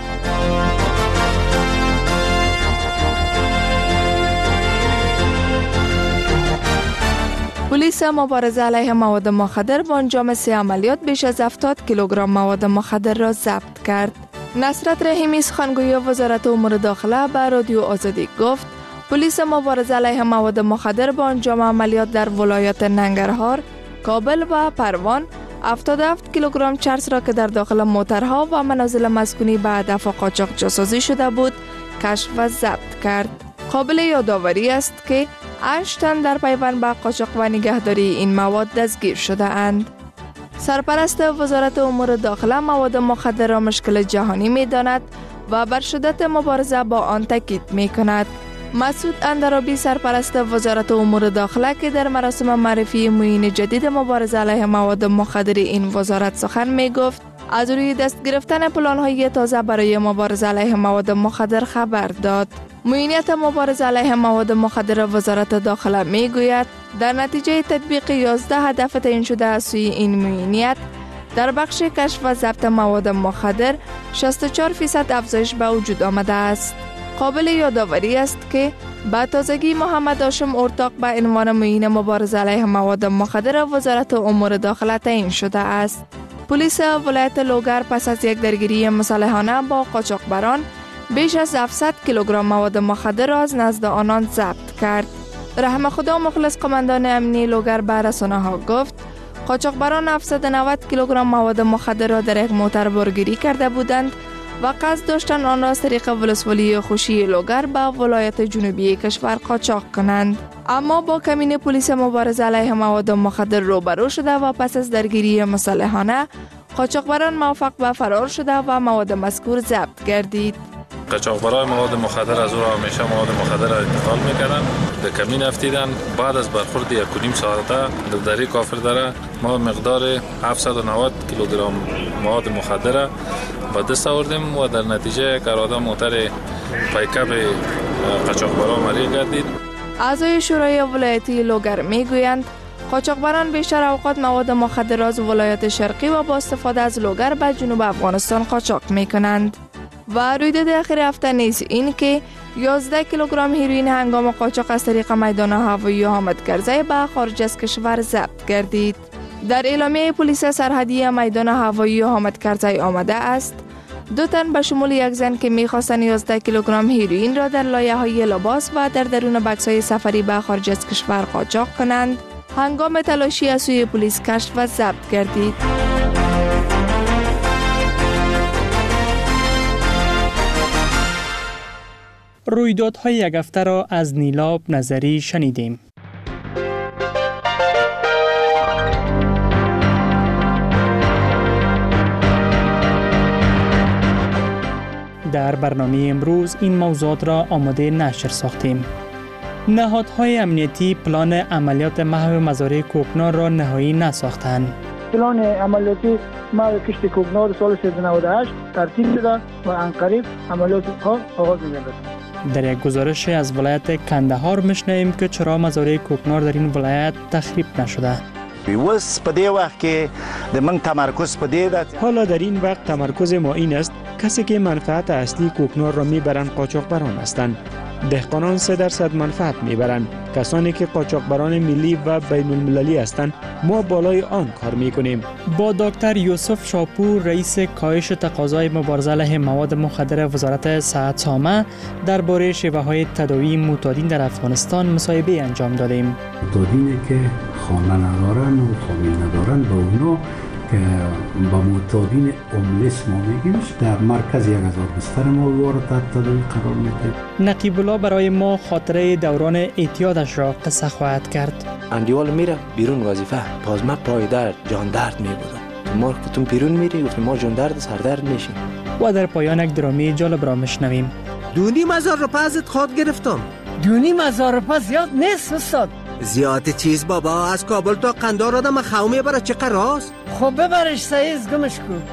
پلیس مبارزه علیه مواد مخدر با انجام سه عملیات بیش از هفتاد کیلوگرم مواد مخدر را ضبط کرد. نصرت رحیمی سخنگوی وزارت امور داخله به رادیو آزادی گفت پلیس مبارزه علیه مواد مخدر با انجام عملیات در ولایات ننگرهار، کابل و پروان هفتاد و هفت کیلوگرم چرس را که در داخل موترها و منازل مسکونی به هدف قاچاق جاسازی شده بود کشف و ضبط کرد. قابل یادآوری است که هشت تن در پیوند به قاچاق و نگهداری این مواد دستگیر شده اند. سرپرست وزارت امور داخله مواد مخدر را مشکل جهانی می داند و بر شدت مبارزه با آن تاکید می کند. مسعود اندرابی سرپرست وزارت امور داخله که در مراسم معرفی معین جدید مبارزه علیه مواد مخدر این وزارت سخن می گفت از روی دست گرفتن پلان‌های تازه برای مبارزه علیه مواد مخدر خبر داد. معینیت مبارزه علیه مواد مخدر وزارت داخله می گوید در نتیجه تطبیق یازده هدف تعیین شده از سوی این معینیت در بخش کشف و ضبط مواد مخدر شصت و چهار فیصد افزایش به وجود آمده است. قابل یادآوری است که با تازگی محمد هاشم ارتاق به عنوان معین مبارزه علیه مواد مخدر وزارت امور داخله تعیین شده است. پلیس ولایت لوگر پس از یک درگیری مصالحانه با قاچاقبران بیش از هفتصد کیلوگرم مواد مخدر را از نزد آنان ضبط کرد. رحم خدا مخلص قماندان امنی لوگر به رسانه‌ها گفت قاچاقبران هفتصد و نود کیلوگرم مواد مخدر را در یک موتر بارگیری کرده بودند و قصد داشتند آن را از طریق ولسوالی خوشی لوگر به ولایت جنوبی کشور قاچاق کنند. اما با کمین پلیس مبارزه علیه مواد مخدر روبرو شده و پس از درگیری مسلحانه قاچاقبران موفق به فرار شده و مواد مذکور ضبط گردید. قاچاقبرای مواد مخدر از او را همیشه مواد مخدر را انتقال میکردند، به کمین افتیدن. بعد از برخورد یک و نیم ساعته در دری کافر دره ما مقدار هفتصد و نود کیلوگرم مواد مخدر به دست آوردیم و در نتیجه یک اراده موتر پیکاپ قاچاقبران مالی گردید. اعضای شورای ولایتی لوگر میگویند قاچاقبران بیشتر اوقات مواد مخدر از ولایت شرقی و با استفاده از لوگر به جنوب افغانستان قاچاق میکنند. و رویداد اخیر هفته نیز این که یازده کیلوگرم هیروئین هنگام قاچاق از طریق میدان هوایی حامد کرزی به خارج از کشور ضبط گردید. در اعلامیه پلیس سرحدی میدان هوایی حامد کرزی آمده است دو تن به شمول یک زن که می‌خواستند یازده کیلوگرم هیروئین را در لایه‌های لباس و در درون بکس‌های سفری به خارج از کشور قاچاق کنند هنگام تلاشی از سوی پلیس کشف و ضبط گردید. رویدادهای یک هفته را از نیلاب نظری شنیدیم. در برنامه امروز این موضوعات را آماده نشر ساختیم. نهادهای امنیتی پلان عملیات محو مزارع کوکنار را نهایی نساختند. پلان عملیاتی محو کشت کوکنار سال سیصد و نود و هشت ترتیب شده و عنقریب عملیات ها آغاز می‌گردد. در یک گزارش از ولایت کندهار میشنویم که چرا مزارع کوکنار در این ولایت تخریب نشده. وس په دې وخت کې د من تمرکز په دې ده. حالا در این وقت تمرکز ما این است کسی که منفعت اصلی کوکنار را میبرند قاچاقبران هستند. دهقانان سه درصد منفعت میبرند. کسانی که قاچاقبران ملی و بین المللی هستند ما بالای آن کار میکنیم. با دکتر یوسف شاپور رئیس کاهش تقاضای مبارزه علیه مواد مخدر وزارت صحت عامه درباره شیوه‌های تداوی معتادین در افغانستان مصاحبه انجام دادیم. معتادینی که خانه ندارن و فامیل ندارن با اونا که با معتادین املس ما میگیمش در مرکز یک هزار بستر ما وارد تداوی قرار میده. نقیب الله برای ما خاطره دوران اعتیادش را قصه خواهد کرد. اندیوال میره بیرون وظیفه باز ما پای درد جان درد میبودم. تو ما که تو بیرون میری گفتیم ما جان درد سر درد میشیم. و در پایان یک درامی جالب را میشنویم. دونی مزار رو پس خواد گرفتم. دونی مزار رو پس زیاد نیست استاد. زیاد چیز بابا از کابل تا قندار آدم خواه برای چه قراست؟ خب ببرش سعیز گمش کن.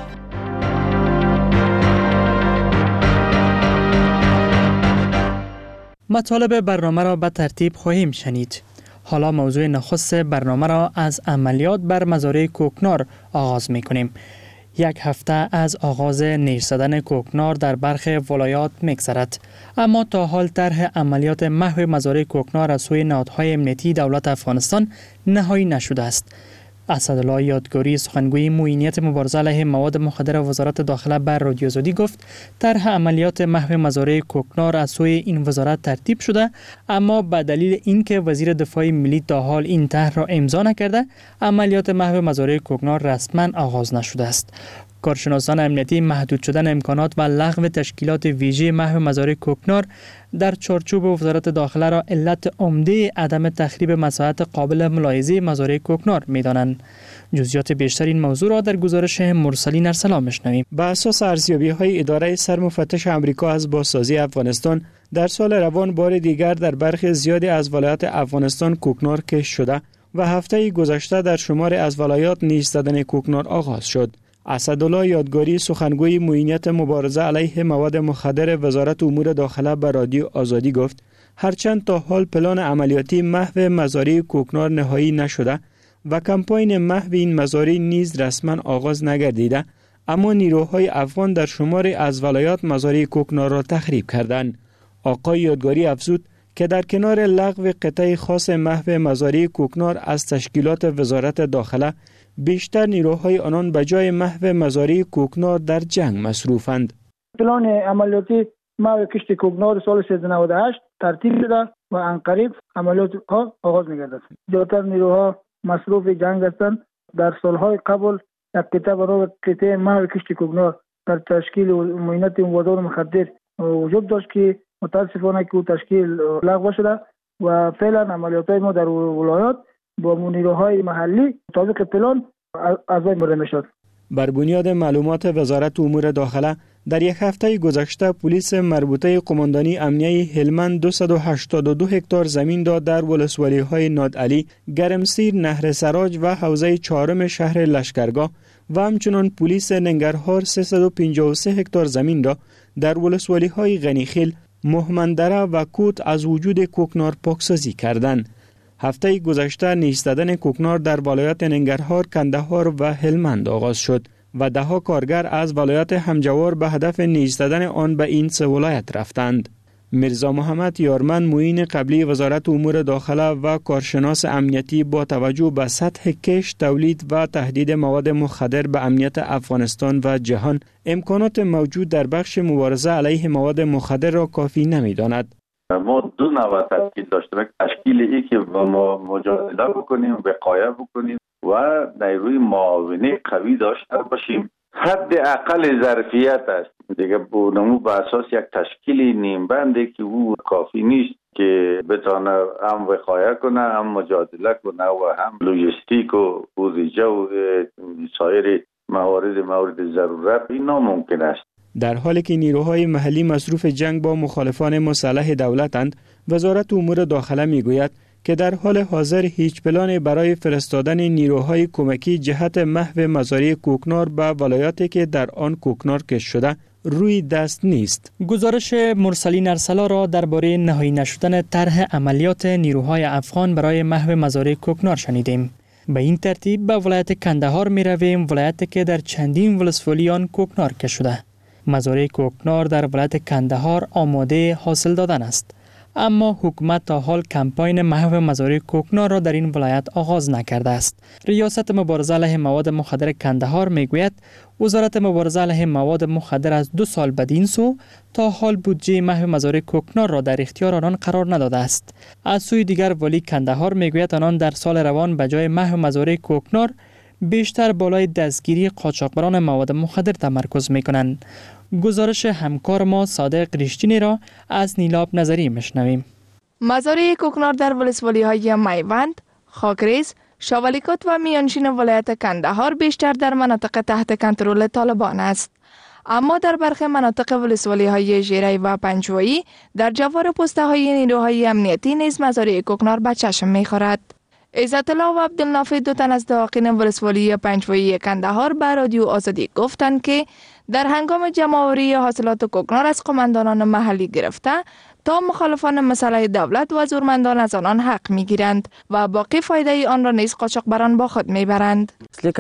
مطالب برنامه را به ترتیب خواهیم شنید. حالا موضوع نخست برنامه را از عملیات بر مزارع کوکنار آغاز می کنیم. یک هفته از آغاز نیش زدن کوکنار در برخی ولایات می‌گذرد، اما تا حال طرح عملیات محو مزارع کوکنار از سوی نهادهای امنیتی دولت افغانستان نهایی نشده است. اسدالله یادگاری سخنگوی معینیت مبارزه علیه مواد مخدر وزارت داخله بر رادیو آزادی گفت طرح عملیات محو مزارع کوکنار از سوی این وزارت ترتیب شده، اما به دلیل اینکه وزیر دفاع ملی تا حال این طرح را امضا نکرده عملیات محو مزارع کوکنار رسما آغاز نشده است. کارشناسان امنیتی محدود شدن امکانات و لغو تشکیلات ویژه محو مزارع کوکنار در چارچوب وزارت داخله را علت عمده عدم تخریب مساحت قابل ملاحظه مزارع کوکنار می‌دانند. جزئیات بیشتر این موضوع را در گزارش مرسلین ارسلان می‌شنویم. بر اساس ارزیابی‌های اداره سرمفتش آمریکا از بازسازی افغانستان در سال روان بار دیگر در برخی زیادی از ولایات افغانستان کوکنار کشف شده و هفته گذشته در شمار از ولایات نیش زدن کوکنار آغاز شد. اسدالله یادگاری سخنگوی معینیت مبارزه علیه مواد مخدر وزارت امور داخله به رادیو آزادی گفت هرچند تا حال پلان عملیاتی محو مزارع کوکنار نهایی نشده و کمپاین محو این مزارع نیز رسما آغاز نگردیده، اما نیروهای افغان در شمار از ولایات مزارع کوکنار را تخریب کردند. آقای یادگاری افزود که در کنار لغو قطعه خاص محو مزارع کوکنار از تشکیلات وزارت داخله بیشتر نیروهای آنان به جای محو مزارع کوکنار در جنگ مصروفند. پلان عملیاتی محو کشت کوکنار سال سیصد و نود و هشت ترتیب شده و عنقریب عملیات ها آغاز می‌گردد. زیادتر نیروها مصروف جنگ هستند در سالهای قبل یک کتاب رو قطعه محو کشت کوکنار در تشکیل معاینات مواد مخدر وجود داشت که متاسفانه که تشکیل لغو شده و فعلا عملیات ما در ولایات با نیروهای محلی مطابق پلان از بین برده میشد. بر بنیاد معلومات وزارت امور داخله در یک هفته گذشته پلیس مربوطه قماندانی امنیه هلمند دویست و هشتاد و دو هکتار زمین داد در ولسوالی های نادعلی، گرمسیر، نهر سراج و حوزه چهارم شهر لشکرگاه و همچنان پلیس ننگرهار سیصد و پنجاه و سه هکتار زمین را در ولسوالی های غنیخیل، مهمندره و کوت از وجود کوکنار پاکسازی کردند. هفته گذشته نیش زدن کوکنار در ولایت ننگرهار، کندهار و هلمند آغاز شد و ده ها کارگر از ولایت همجوار به هدف نیش زدن آن به این سه ولایت رفتند. میرزا محمد یارمن، معین قبلی وزارت امور داخله و کارشناس امنیتی، با توجه به سطح کشت، تولید و تهدید مواد مخدر به امنیت افغانستان و جهان، امکانات موجود در بخش مبارزه علیه مواد مخدر را کافی نمی‌داند. ما دو نوع تشکیل داشتیم. تشکیل ای که با ما مجادله بکنیم، وقایه بکنیم و نیروی معاونی قوی داشته باشیم. حد اقل ظرفیت است دیگه، بونمو به اساس یک تشکیل نیمبنده که او کافی نیست که بتانه هم وقایه کنه، هم مجادله کنه و هم لوجستیک و بودجه و سایر موارد مورد ضرورت این ناممکن است. در حالی که نیروهای محلی مصروف جنگ با مخالفان مسلح دولتند، وزارت امور داخله میگوید که در حال حاضر هیچ پلانی برای فرستادن نیروهای کمکی جهت محو مزارع کوکنار به ولایاتی که در آن کوکنار کشت شده روی دست نیست. گزارش مرسلین ارسلا را درباره نهایی نشدن طرح عملیات نیروهای افغان برای محو مزارع کوکنار شنیدیم. به این ترتیب به ولایت کندهار می رویم، ولایتی که در چندین ولسوالی آن کوکنار کشت شده. مزارع کوکنار در ولایت کندهار آماده حاصل دادن است، اما حکومت تا حال کمپاین محو مزارع کوکنار را در این ولایت آغاز نکرده است. ریاست مبارزه علیه مواد مخدر کندهار میگوید وزارت مبارزه علیه مواد مخدر از دو سال بدین سو تا حال بودجه محو مزارع کوکنار را در اختیار آنان قرار نداده است. از سوی دیگر ولی کندهار میگوید آنان در سال روان به جای محو مزارع کوکنار بیشتر بالای دستگیری قاچاقبران مواد مخدر تمرکز میکنند. گزارش همکار ما صادق ریشتینی را از نیلاب نظری مشنویم. مزارع کوکنار در ولسوالی های میوند، خاکریز، شاولیکوت و میانشین ولایت کندهار بیشتر در مناطق تحت کنترل طالبان است. اما در برخی مناطق ولسوالی های ژیری و پنجوایی در جوار پسته های نیروهای امنیتی نیز مزارع کوکنار به چشم میخورد. عزت الله و عبدالنافع، دو تن از داقین ولسوالی پنجوایی کندهار، به رادیو آزادی گفتند که در هنگام جمع‌آوری حاصلات کوکنار از قماندانان محلی گرفته تا مخالفان مسلح دولت و زورمندان از آنان حق میگیرند و باقی فایده آن را نیز قاچاقبران با خود میبرند.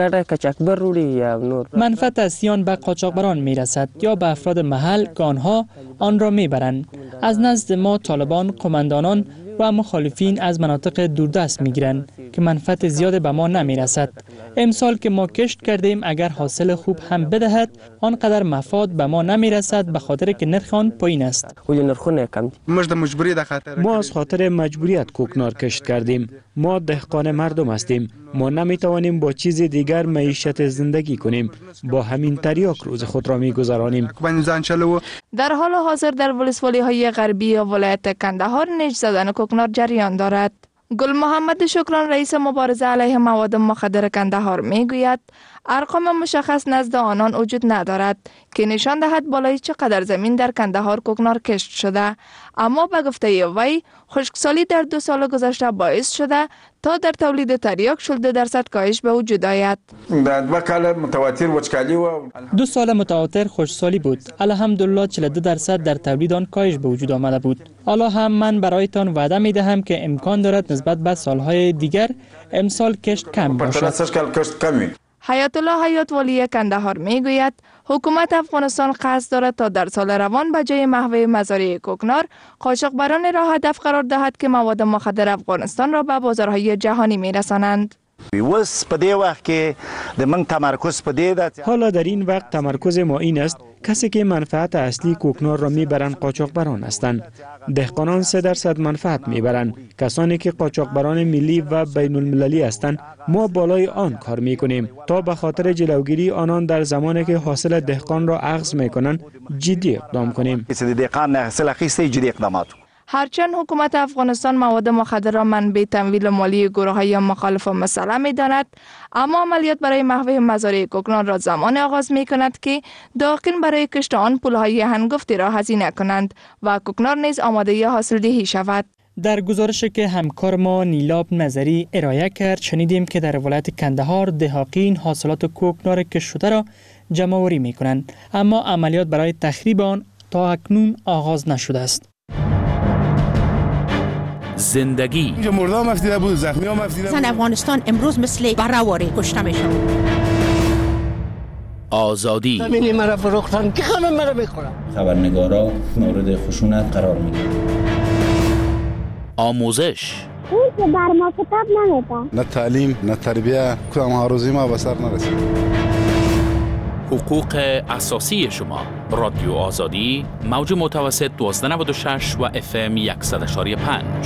منفعت از زیان به قاچاقبران میرسد یا به افراد محل که آنها آن را میبرند. از نزد ما طالبان قماندانان و مخالفین از مناطق دوردست میگیرند که منفعت زیاد به ما نمیرسد. امسال که ما کشت کردیم اگر حاصل خوب هم بدهد آنقدر مفاد به ما نمیرسد به خاطر که نرخ آن پایین است. ما از خاطر مجبوریت کوکنار کشت کردیم. ما دهقان مردم هستیم. ما نمیتوانیم با چیز دیگر معیشت زندگی کنیم. با همین تریاک روز خود را میگذرانیم. در حال حاضر در ولسوالی های غربی ولایت کندهار نیش زدن کوکنار جریان دارد. گل محمد شکران، رئیس مبارزه علیه مواد مخدر کندهار میگوید ارقام مشخص نزد آنان وجود ندارد که نشان دهد بالای چقدر زمین در کندهار کوکنار کشت شده، اما به گفته وی خشکسالی در دو سال گذشته باعث شده تا در تولید تریاک شصت درصد کاهش به وجود آید. دو سال متواتر خشکسالی بود. الحمدلله چهل و دو درصد در تولید آن کاهش به وجود آمده بود. حالا هم من برایتان وعده می دهم که امکان دارد نسبت به سالهای دیگر امسال کشت کم باشد. حیات الله حیات ولی کندهار میگوید حکومت افغانستان قصد دارد تا در سال روان به جای محو مزارع کوکنار قاچاقبران را هدف قرار دهد که مواد مخدر افغانستان را به بازارهای جهانی میرسانند. حالا در این وقت تمرکز ما این است کسی که منفعت اصلی کوکنار را میبرند قاچاقبران هستند. دهقانان سه درصد منفعت میبرند. کسانی که قاچاقبران ملی و بین المللی هستند ما بالای آن کار میکنیم تا به خاطر جلوگیری آنان در زمانی که حاصل دهقان را اخذ میکنند جدی اقدام کنیم. هرچند حکومت افغانستان مواد مخدر را منبع تمویل مالی گروه‌های مخالف مسئله می‌داند، اما عملیات برای محو مزارع کوکنار را زمان آغاز می‌کند که داخل برای کشت آن پول‌های هنگفتی را هزینه کنند و کوکنار نیز آماده حاصلدهی شود. در گزارشی که همکار ما نیلاب نظری ارائه کرد شنیدیم که در ولایت کندهار دهاقین حاصلات کوکنار کشت شده را جمع‌آوری می‌کنند، اما عملیات برای تخریب آن تا اکنون آغاز نشده است. زندگی اینجا مرده هم افتیده بود، زخمی هم افتیده بود. زن افغانستان امروز مثل براواری کشته میشن. آزادی زمینی مرا فروختن که خانم مرا میخورم. خبرنگارا مورد خشونت قرار میگیرن. آموزش اون که بر ما کتاب نمیده. نه تعلیم نه تربیه کدام هاروزی ما به سر نرسید. حقوق اساسی شما. رادیو آزادی موج متوسط دوازده نود و شش و اف ام صد و یک و پنج.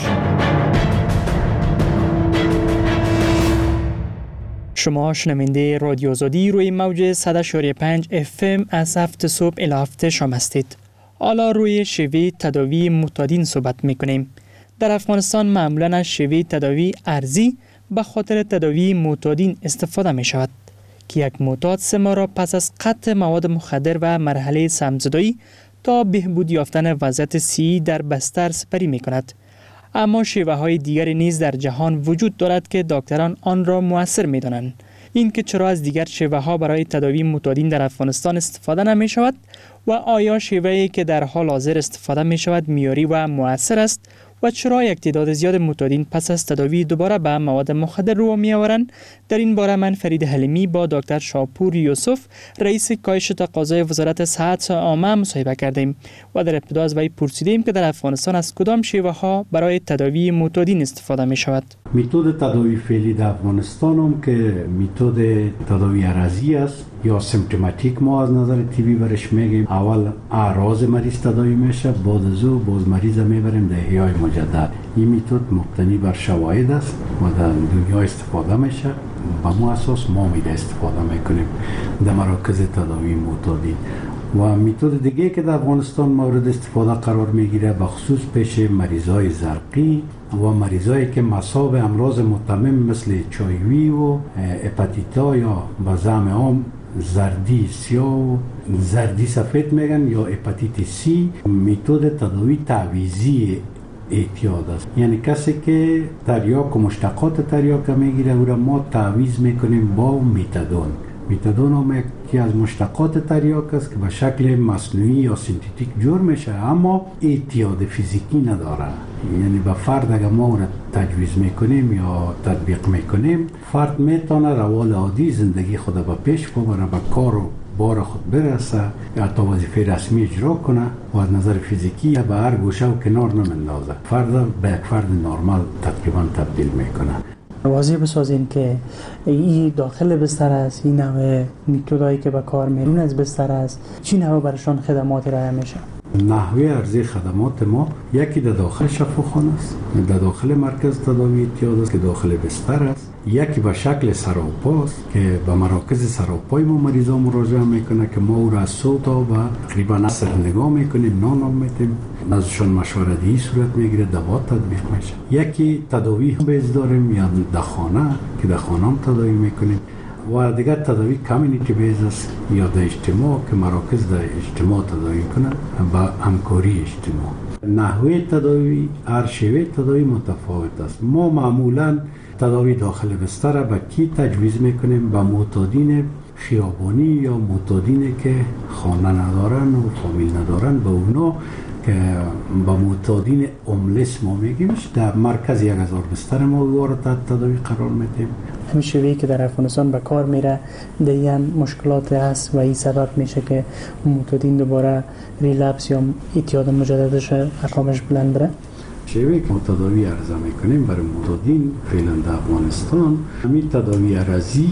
شما شنونده رادیو آزادی روی موج صد و پنج اف ام از هفت صبح الی هفت شام هستید. حالا روی شیوه تداوی معتادین صحبت میکنیم. در افغانستان معمولاً از شیوه تداوی ارزی به خاطر تداوی معتادین استفاده می شود که یک معتاد سه ماه را پس از قطع مواد مخدر و مرحله سمزدایی تا بهبود یافتن وضعیت صحی در بستر سپری می کند. اما شیوه های دیگری نیز در جهان وجود دارد که دکتران آن را مؤثر می دانند. این که چرا از دیگر شیوه ها برای تداوی معتادین در افغانستان استفاده نمی شود و آیا شیوهی که در حال حاضر استفاده می شود معیاری و مؤثر است و چرا یک تعداد زیاد معتادین پس از تداوی دوباره به مواد مخدر رو می آورند؟ در این باره من فرید حلیمی با دکتر شاپور یوسف رئیس کاهش تقاضای وزارت صحت عامه مصاحبه کردیم و در ابتدا از وی پرسیدیم که در افغانستان از کدام شیوه ها برای تداوی معتادین استفاده می شود. متد تداوی فعلی در افغانستان هم که متد تداوی ارزی است یا سیمپتوماتیک ما از نظر تیبی برش میگیم. اول اعراض مریض تداوی میشه، بعد از او باز مریض میبریم در احیای مجدد. این متد مبتنی بر شواهد است و در دنیا استفاده میشه. با ما اساس ما میده استفاده میکنیم در مراکز تداوی معتادین. و متد دیگه که در افغانستان مورد استفاده قرار میگیره به خصوص پیش مریضای زرقی و مریضایی که مصاب امراض متمم مثل چایوی و هپاتیتا یا به زعم عام زردی سیاه و زردی سفید میگن یا هپاتیت سی، متد تداوی تعویضی اعتیاد است. یعنی کسی که تریاک و مشتقات تریاک میگیره او را ما تعویض میکنیم با میتادون. میتادون هم یکی از مشتقات تریاک است که به شکل مصنوعی یا سنتتیک جور میشه اما اعتیاد فیزیکی نداره. یعنی به فرد اگر ما اون تجویز میکنیم یا تطبیق میکنیم فرد میتونه روال عادی زندگی خود به پیش ببره، به کار و بار خود برسه یا حتی وظیفه رسمی اجرا کنه و از نظر فیزیکی به هر گوشه و کنار نمندازه. فرد به یک فرد نرمال تقریبا تبدیل میکنه. واضح بسازین که این داخل بستر است، این نوع متدایی که به کار میرون از بستر است، چی نوع برشان خدمات ارائه میشه؟ نحوه عرضه خدمات ما یکی در داخل شفاخانه است، در داخل مرکز تداوی اعتیاد است که داخل بستر است، یکی به شکل سراپاست که به مراکز سراپای ما مریضا مراجعه میکنه که ما او را از صبح تا و تقریبا عصر نگاه میکنیم، نان هم میتیم، نزدشان مشورتی صورت میگیره، دوا تطبیق میشه. یکی تداوی هم بیز داریم یا در خانه که در خانه هم تداوی میکنیم و دیگر تداوی کامیونیتی بیز است یا در اجتماع که مراکز در اجتماع تداوی کنن با همکاری اجتماع. نحوه تداوی هر شیوه تداوی متفاوت است. ما معمولا تداوی داخل بستر به کی تجویز میکنیم؟ به معتادین خیابانی یا معتادینی که خانه ندارن و فامیل ندارن، به اونا که با معتادین املس ما میگیمش در مرکز یک هزار بستر ما وارد تداوی قرار میدیم. همین شیوهی که در افغانستان به کار میره دیگه مشکلات هست و این سبب میشه که معتادین دوباره ریلپس یا اعتیاد مجددش رقمش بلند بره. شیوهی که تداوی عرضه میکنیم برای معتادین فعلا در افغانستان همین تداوی ارزی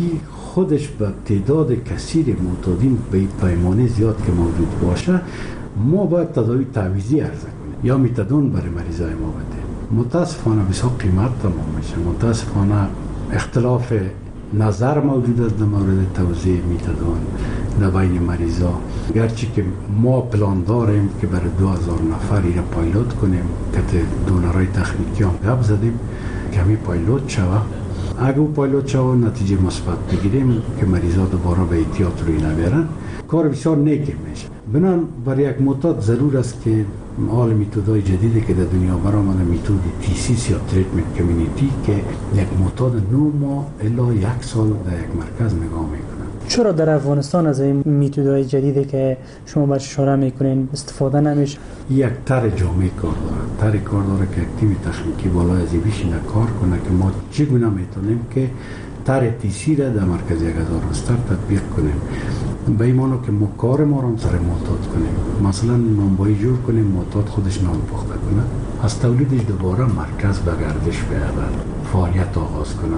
خودش به تعداد کثیر معتادین به پیمانه زیاد که موجود باشه، ما باید تداوی تعویضی عرضه کنیم یا میتادون برای مریضای ما بده. متاسفانه بسیار قیمت تمام میشه. متاسفانه اختلاف نظر موجود است در مورد توزیع میتادون در بین مریضا. گرچه که ما پلان داریم که برای دو هزار نفر را پایلوت کنیم که دونرهای تخنیکی هم گپ زدیم کمی پایلوت شوه. اگه او پایلوت شوه نتیجه مثبت بگیریم که مریضا دوباره به احتیاط روی نبرن، کار بسیار نیکی میشه. بنان برای یک معتاد ضرور است که حال میتودهای جدیدی که در دنیا برآمده، میتود تی سی سی یا تریتمنت کمیونیتی که یک معتاد نه ماه الا یک سال در یک مرکز نگاه میکنه. چرا در افغانستان از این میتودهای جدیدی که شما برش اشاره میکنین استفاده نمیشه؟ یک تر جامعه کار داره، تر کار داره که تیم تخنیکی بالای از بیشینه کار کنه که ما چگونه میتونیم که تر تی سی را در مرکز یک هزار بستر تطبیق کنیم. به ایمانو که ما کار ما رو سر معتاد کنیم، مثلا نانبایی جور کنیم، معتاد خودش نان پخته کنه، از تولیدش دوباره مرکز به گردش بیاید، فعالیت آغاز کنه.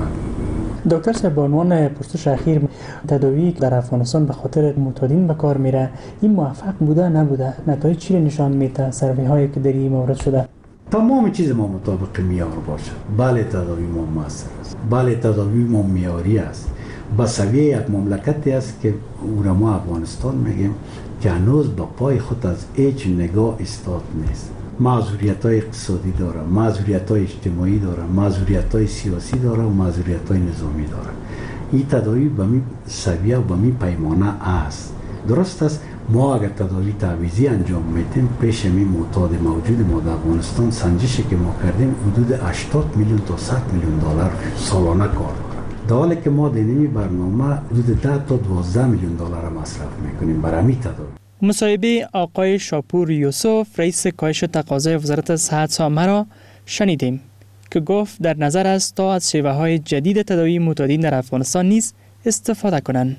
دکتر صاحب، به عنوان پرسش اخیر، تداوی در افغانستان به خاطر معتادین به کار میره، این موفق بوده نبوده؟ نتایج چی نشان میده؟ سروی هایی که در این مورد شده؟ تمام چیز ما مطابق معیار باشه. بله تداوی ما موثر است، بله تداوی ما معیاری است. با سویه یک مملکتی است که او را ما افغانستان میگیم که هنوز با پای خود از هیچ نگاه ایستاد نیست. معذوریت‌های اقتصادی داره، معذوریت‌های اجتماعی داره، معذوریت‌های سیاسی داره و معذوریت‌های نظامی داره. این تداوی به می سویه و به می پیمانه است. درست است ما اگر تداوی تعویضی انجام میدیم، پیش می معتاد موجود ما در افغانستان سنجشی که ما کردیم حدود هشتاد میلیون تا صد میلیون دلار سالانه کار داره. در حالی که ما در این برنامه حدود ده تا دوازده میلیون دلار مصرف میکنیم برای همین تداوی. مصاحبه آقای شاپور یوسف، رئیس کاهش تقاضای وزارت صحت سامه را شنیدیم که گفت در نظر است تا از شیوه های جدید تداوی معتادین در افغانستان نیز استفاده کنند.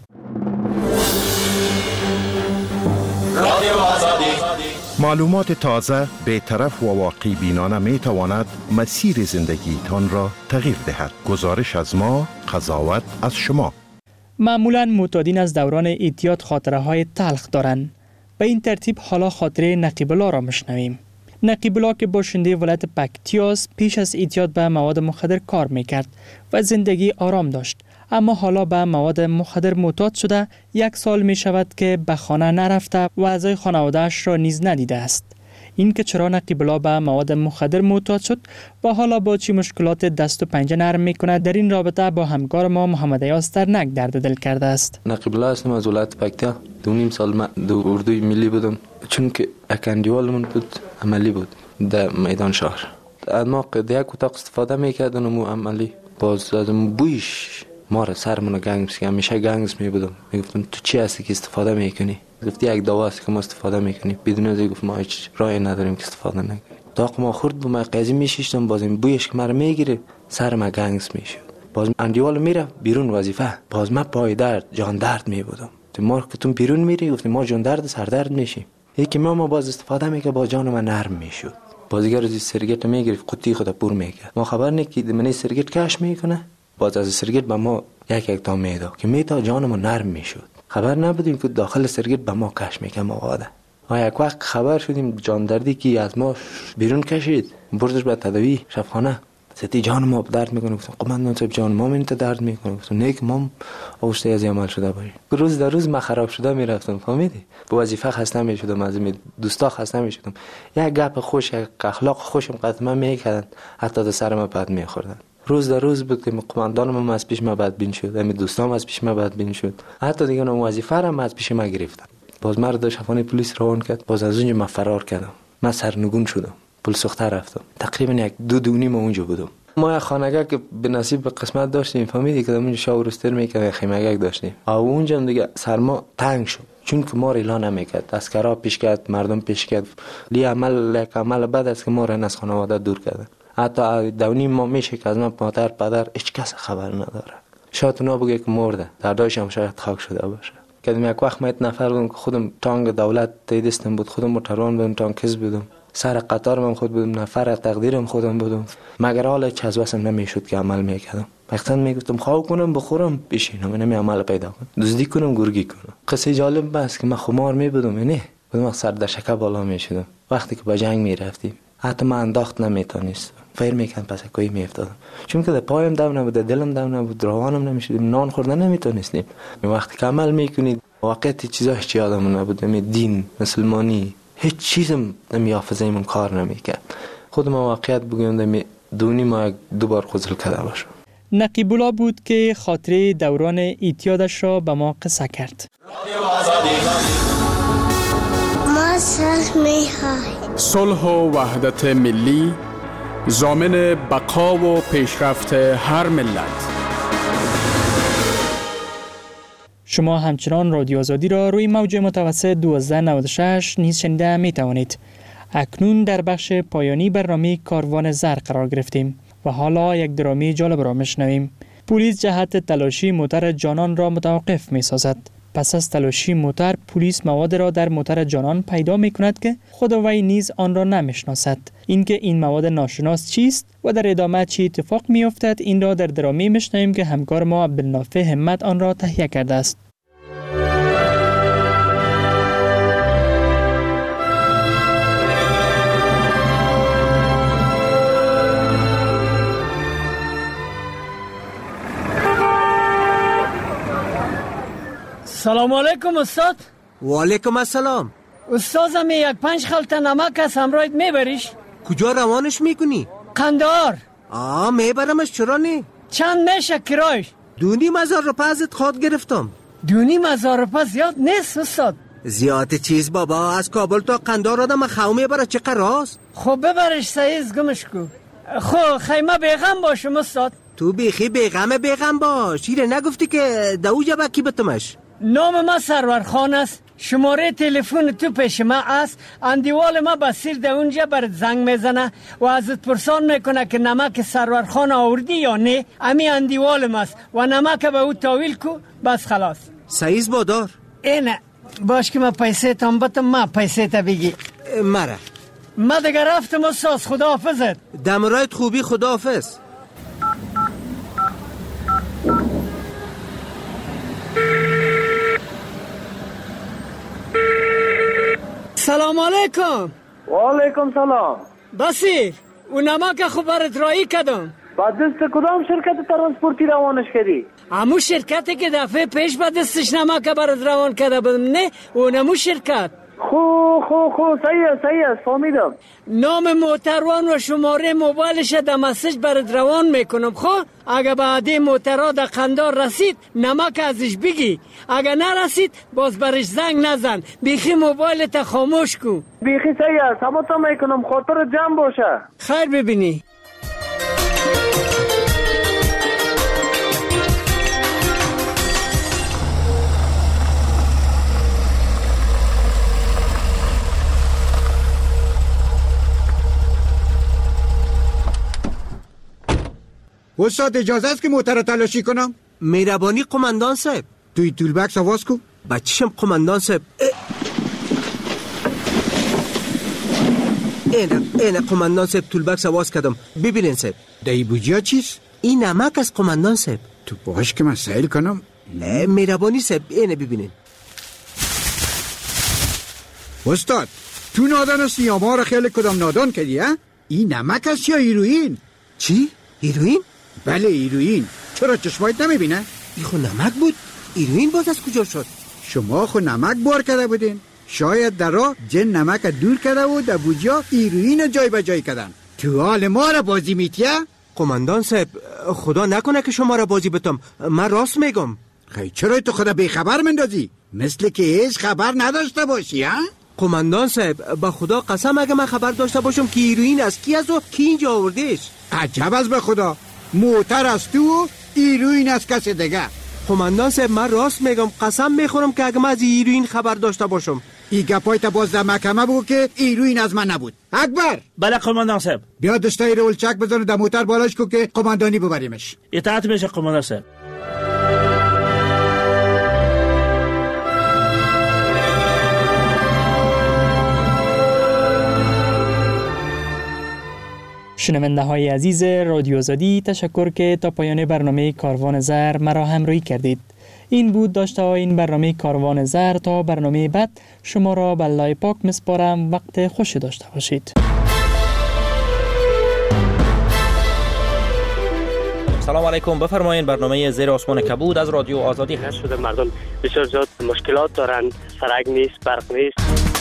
معلومات تازه، بی‌طرف و واقعی بینانه می تواند مسیر زندگی تان را تغییر دهد. گزارش از ما، قضاوت از شما. معمولاً معتادین از دوران اعتیاد خاطره های تلخ دارند. به این ترتیب حالا خاطره نقیب الله را مشنویم. نقیب الله که باشنده ولایت پکتیاس، پیش از اعتیاد به مواد مخدر کار میکرد و زندگی آرام داشت، اما حالا به مواد مخدر معتاد شده یک سال می شود که به خانه نرفته و اعضای خانواده‌اش را نیز ندیده است. این که چرا نقیب الله به مواد مخدر معتاد شد و حالا با چی مشکلات دست و پنجه نرم میکنه، در این رابطه با همکار ما محمد ایاز ترنک درد دل کرده است. نقیب الله هستم، از ولایت پکتیا. دو نیم سال من دو اردوی ملی بودم، چون که اکندیوالمون بود عملی بود در میدان شهر. ما قد یک اتاق استفاده میکردن و عملی باز از بویش ما را سرمون گنگس که همیشه گنگس می بودم. میگفتم تو چی هستی که استفاده میکنی؟ گفتی یک دوا است که ما استفاده میکنیم. بدون از گفت ما هیچ راهی نداریم که استفاده نکنیم. داغ ما خورد بود، ما قضیه میشیشتم، باز این بویش که مرا میگیره سر ما گنگس میشد. باز اندیوال میره بیرون وظیفه، باز ما پای درد جان درد می بودم. تو ما که تو بیرون میری گفتی ما جان درد سر درد میشیم. یکی ما ما باز استفاده میکنه، با جان ما نرم میشد. بازیگر از سرگیت میگرفت، قطی خود پر میکرد. ما خبر نکید من سرگیت کش میکنه، باز از سرگیت به ما یک یک تا میدا که میتا جانمون نرم میشد. خبر نبودیم که داخل سرگیت به ما کش میکنه آواده. ما یک وقت خبر شدیم جان دردی که از ما بیرون کشید، بردش به تداوی شفاخانه. ستی جان ما درد میکنه. گفتم قماندان صاحب جان ما منت درد میکنه. گفتم نیک ما اوشته از عمل شده باشه. روز در روز ما خراب شده میرفتم، فهمیدی؟ با وظیفه خسته میشدم، از می دوستا خسته میشدم. یک گپ خوش، یک اخلاق خوشم قدم میکردن، حتی در سر ما بد میخوردن. روز در روز بود که قماندانم از پیش ما بدبین شد، همین دوستام از پیش ما بدبین شد، حتی دیگه اون وظیفه را از پیش ما گرفتن. باز مرد شفانه پلیس روان کرد، باز از اونجا ما فرار کردم. من سرنگون شدم، پل سوخته رفتم. تقریبا یک دو دونی ما اونجا بودم. ما یک خانگاه که به نصیب به قسمت داشتیم، فهمیدی که اونجا شاورستر میکرد، خیمگاه داشتیم. او اونجا دیگه سرما تنگ شد، چون که ما ریلا نمیکرد. اسکرا پیش کرد، مردم پیش کرد. لی عمل یک عمل بد است که ما را از خانواده دور کردن. حتی دونی ما میشه که از من مادر پدر هیچ کس خبر نداره. شاید اونا بگه که مرده، درداش هم شاید خاک شده باشه. که یک وقت من نفر بودم که خودم تانگ دولت تای دستم بود، خودم موتروان بودم، تانکز بودم. سر قطار من خود بودم، نفر تقدیرم خودم بودم، مگر حالا چزوسم نمیشد که عمل میکردم. وقتا میگفتم خواه کنم بخورم بشینم، نمی عمل پیدا کنم، دزدی کنم گرگی کنم. قصه جالب بس که من خمار میبودم، نه بودم سر در شکه بالا میشدم. وقتی که با جنگ میرفتیم حتی من انداخت نمیتونست فیر میکن پس کوی میافتادم، چون که پایم دم نبود، دلم دم نبود، روانم نمیشدیم، نان خوردن نمیتونستیم. وقتی که عمل میکنید واقعیت چیزا هیچ یادم نبود، می دین مسلمانی هیچ چیزم نمیافزایمون کار نمیکرد. خودم واقعیت بگم دونی ما دو بار غسل کرده باشم. نقیب الله بود که خاطره دوران اعتیادش را به ما قصه کرد. ما صلح می‌خواهیم. صلح و وحدت ملی ضامن بقا و پیشرفت هر ملت. شما همچنان رادیو آزادی را روی موج متوسط دوازده نود و شش نیز شنیده می توانید. اکنون در بخش پایانی برنامه کاروان زر قرار گرفتیم و حالا یک درامی جالب را میشنویم. پلیس جهت تلاشی موتر جانان را متوقف می سازد. پس از تلاشی موتر، پلیس مواد را در موتر جانان پیدا می کند که خود وی نیز آن را نمیشناسد. اینکه این مواد ناشناس چیست و در ادامه چی اتفاق می افتد، این را در درامی میشنویم که همکار ما عبدالنافع همت آن را تهیه کرده است. سلام علیکم استاد. و علیکم السلام. استادم یک پنج خلطه نمک از همراهت میبریش؟ کجا روانش میکنی؟ قندهار. آه میبرمش، چرا نی؟ چند میشه کرایش؟ دونی مزار رو پازت خود گرفتم. دونی مزار رو پاز زیاد نیست استاد. زیاد چیز بابا، از کابل تا قندهار آدم خو میبره، چه قراست؟ خب ببرش سعیز گمش کو. خب خیمه بیغم باشم استاد. تو بیخی بیغم بیغم باش. ایره نگفتی که دوجه با کی بتمش؟ نام ما سرور خان است. شماره تلفن تو پیش ما است. اندیوال ما بسیر ده اونجا برات زنگ میزنه و ازت پرسان میکنه که نمک سرور خان آوردی یا نه. امی اندیوال ماست و نمک به او تاویل کو، بس خلاص. سعیز بادار. اینه باش که ما پیسه تام بتم، ما پیسه تا بگی مرا. ما دیگر رفتم استاد، خدا حافظت. دمرایت خوبی، خدا حافظ. سلام علیکم. و علیکم سلام. بسیر و نمک خبرت رایی کدم. با دست کدام شرکت ترانسپورتی روانش کردی؟ همون شرکتی که دفعه پیش با دستش نمک برات روان کرده بودم، نه اون همون شرکت. خو خو خو صحیح صحیح است، فهمیدم. نام موتروان و شماره موبایلش در مسیج برات روان میکنم. خب اگه بعدی موترها در قندهار رسید نمک ازش بگی، اگه نرسید باز برش زنگ نزن، بیخی موبایلت خاموش کن. بیخی صحیح است، همه تا میکنم، خاطر جمع باشه. خیر ببینی. استاد اجازه است که موتر تلاشی کنم؟ مهربانی قماندان صاحب. توی تولبکس آواز کن. بچشم قماندان صاحب. اینه اینه قماندان صاحب، تولبکس آواز کردم. ببینین صاحب. دایی بوجیا چیست؟ این نمک از قماندان صاحب. تو باش که من سایل کنم. مهربانی صاحب، اینه ببینین. استاد تو نادان هستی یا ما را خیلی کدام نادان کردی ها؟ این نمک است یا هیروئین؟ چی؟ هیروئین؟ بله هیروئین. چرا چشمایت نمیبینه؟ این خو نمک بود. هیروئین باز از کجا شد؟ شما خو نمک بار کرده بودین. شاید در راه جن نمک دور کرده و در بوجیا هیروئین جای به جای کردن. تو حال ما را بازی میتیه؟ قماندان صاحب خدا نکنه که شما را بازی بتم، من راست میگم. خیلی چرا تو خدا بی خبر مندازی؟ مثل که هیچ خبر نداشته باشی ها؟ قماندان صاحب با خدا قسم اگه من خبر داشته باشم که هیروئین از کی از و کی اینجا آوردهش. عجب از به خدا، موتر از تو و هیروئین از کس دیگه. قماندان صاحب من راست میگم، قسم میخورم که اگه من از هیروئین خبر داشته باشم. ای گپای تا باز در محکمه بگو که هیروئین از من نبود. اکبر. بله قماندان صاحب. بیا دستای رول چک بزن در موتر بالاش کو که قماندانی ببریمش. اطاعت میشه قماندان صاحب. شنونده های عزیز رادیو آزادی، تشکر که تا پایان برنامه کاروان زر مرا همراهی کردید. این بود داشته های این برنامه کاروان زر. تا برنامه بعد شما را به الله پاک مسپارم. وقت خوشی داشته باشید. سلام علیکم. بفرمایید. برنامه زیر آسمان کبود از رادیو آزادی هست. شده مردم بسیار زیاد مشکلات دارند، سرک نیست، برق نیست.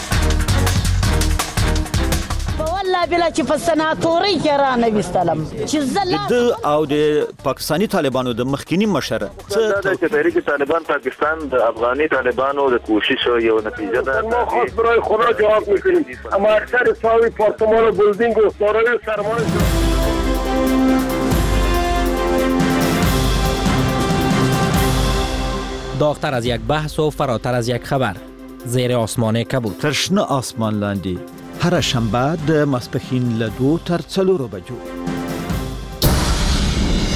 والله بلا چې په سناتوري کې را نه وستلم چې زله د او د پاکستانی طالبانو د مخکینی مشره دا چې تحریک طالبان پاکستان د افغاني طالبانو د کوشش یو نتیجه ده. ما خاص برای خدا جواب میکنیم، اما اکثر ساوی پارتمان و بلدینگ و سارای سرمایه داغتر از یک بحث و فراتر از یک خبر. زیر آسمان کبود. ترشنه آسمان لاندی هر شنبه د ماسپښین له دوه تر څلورو بجو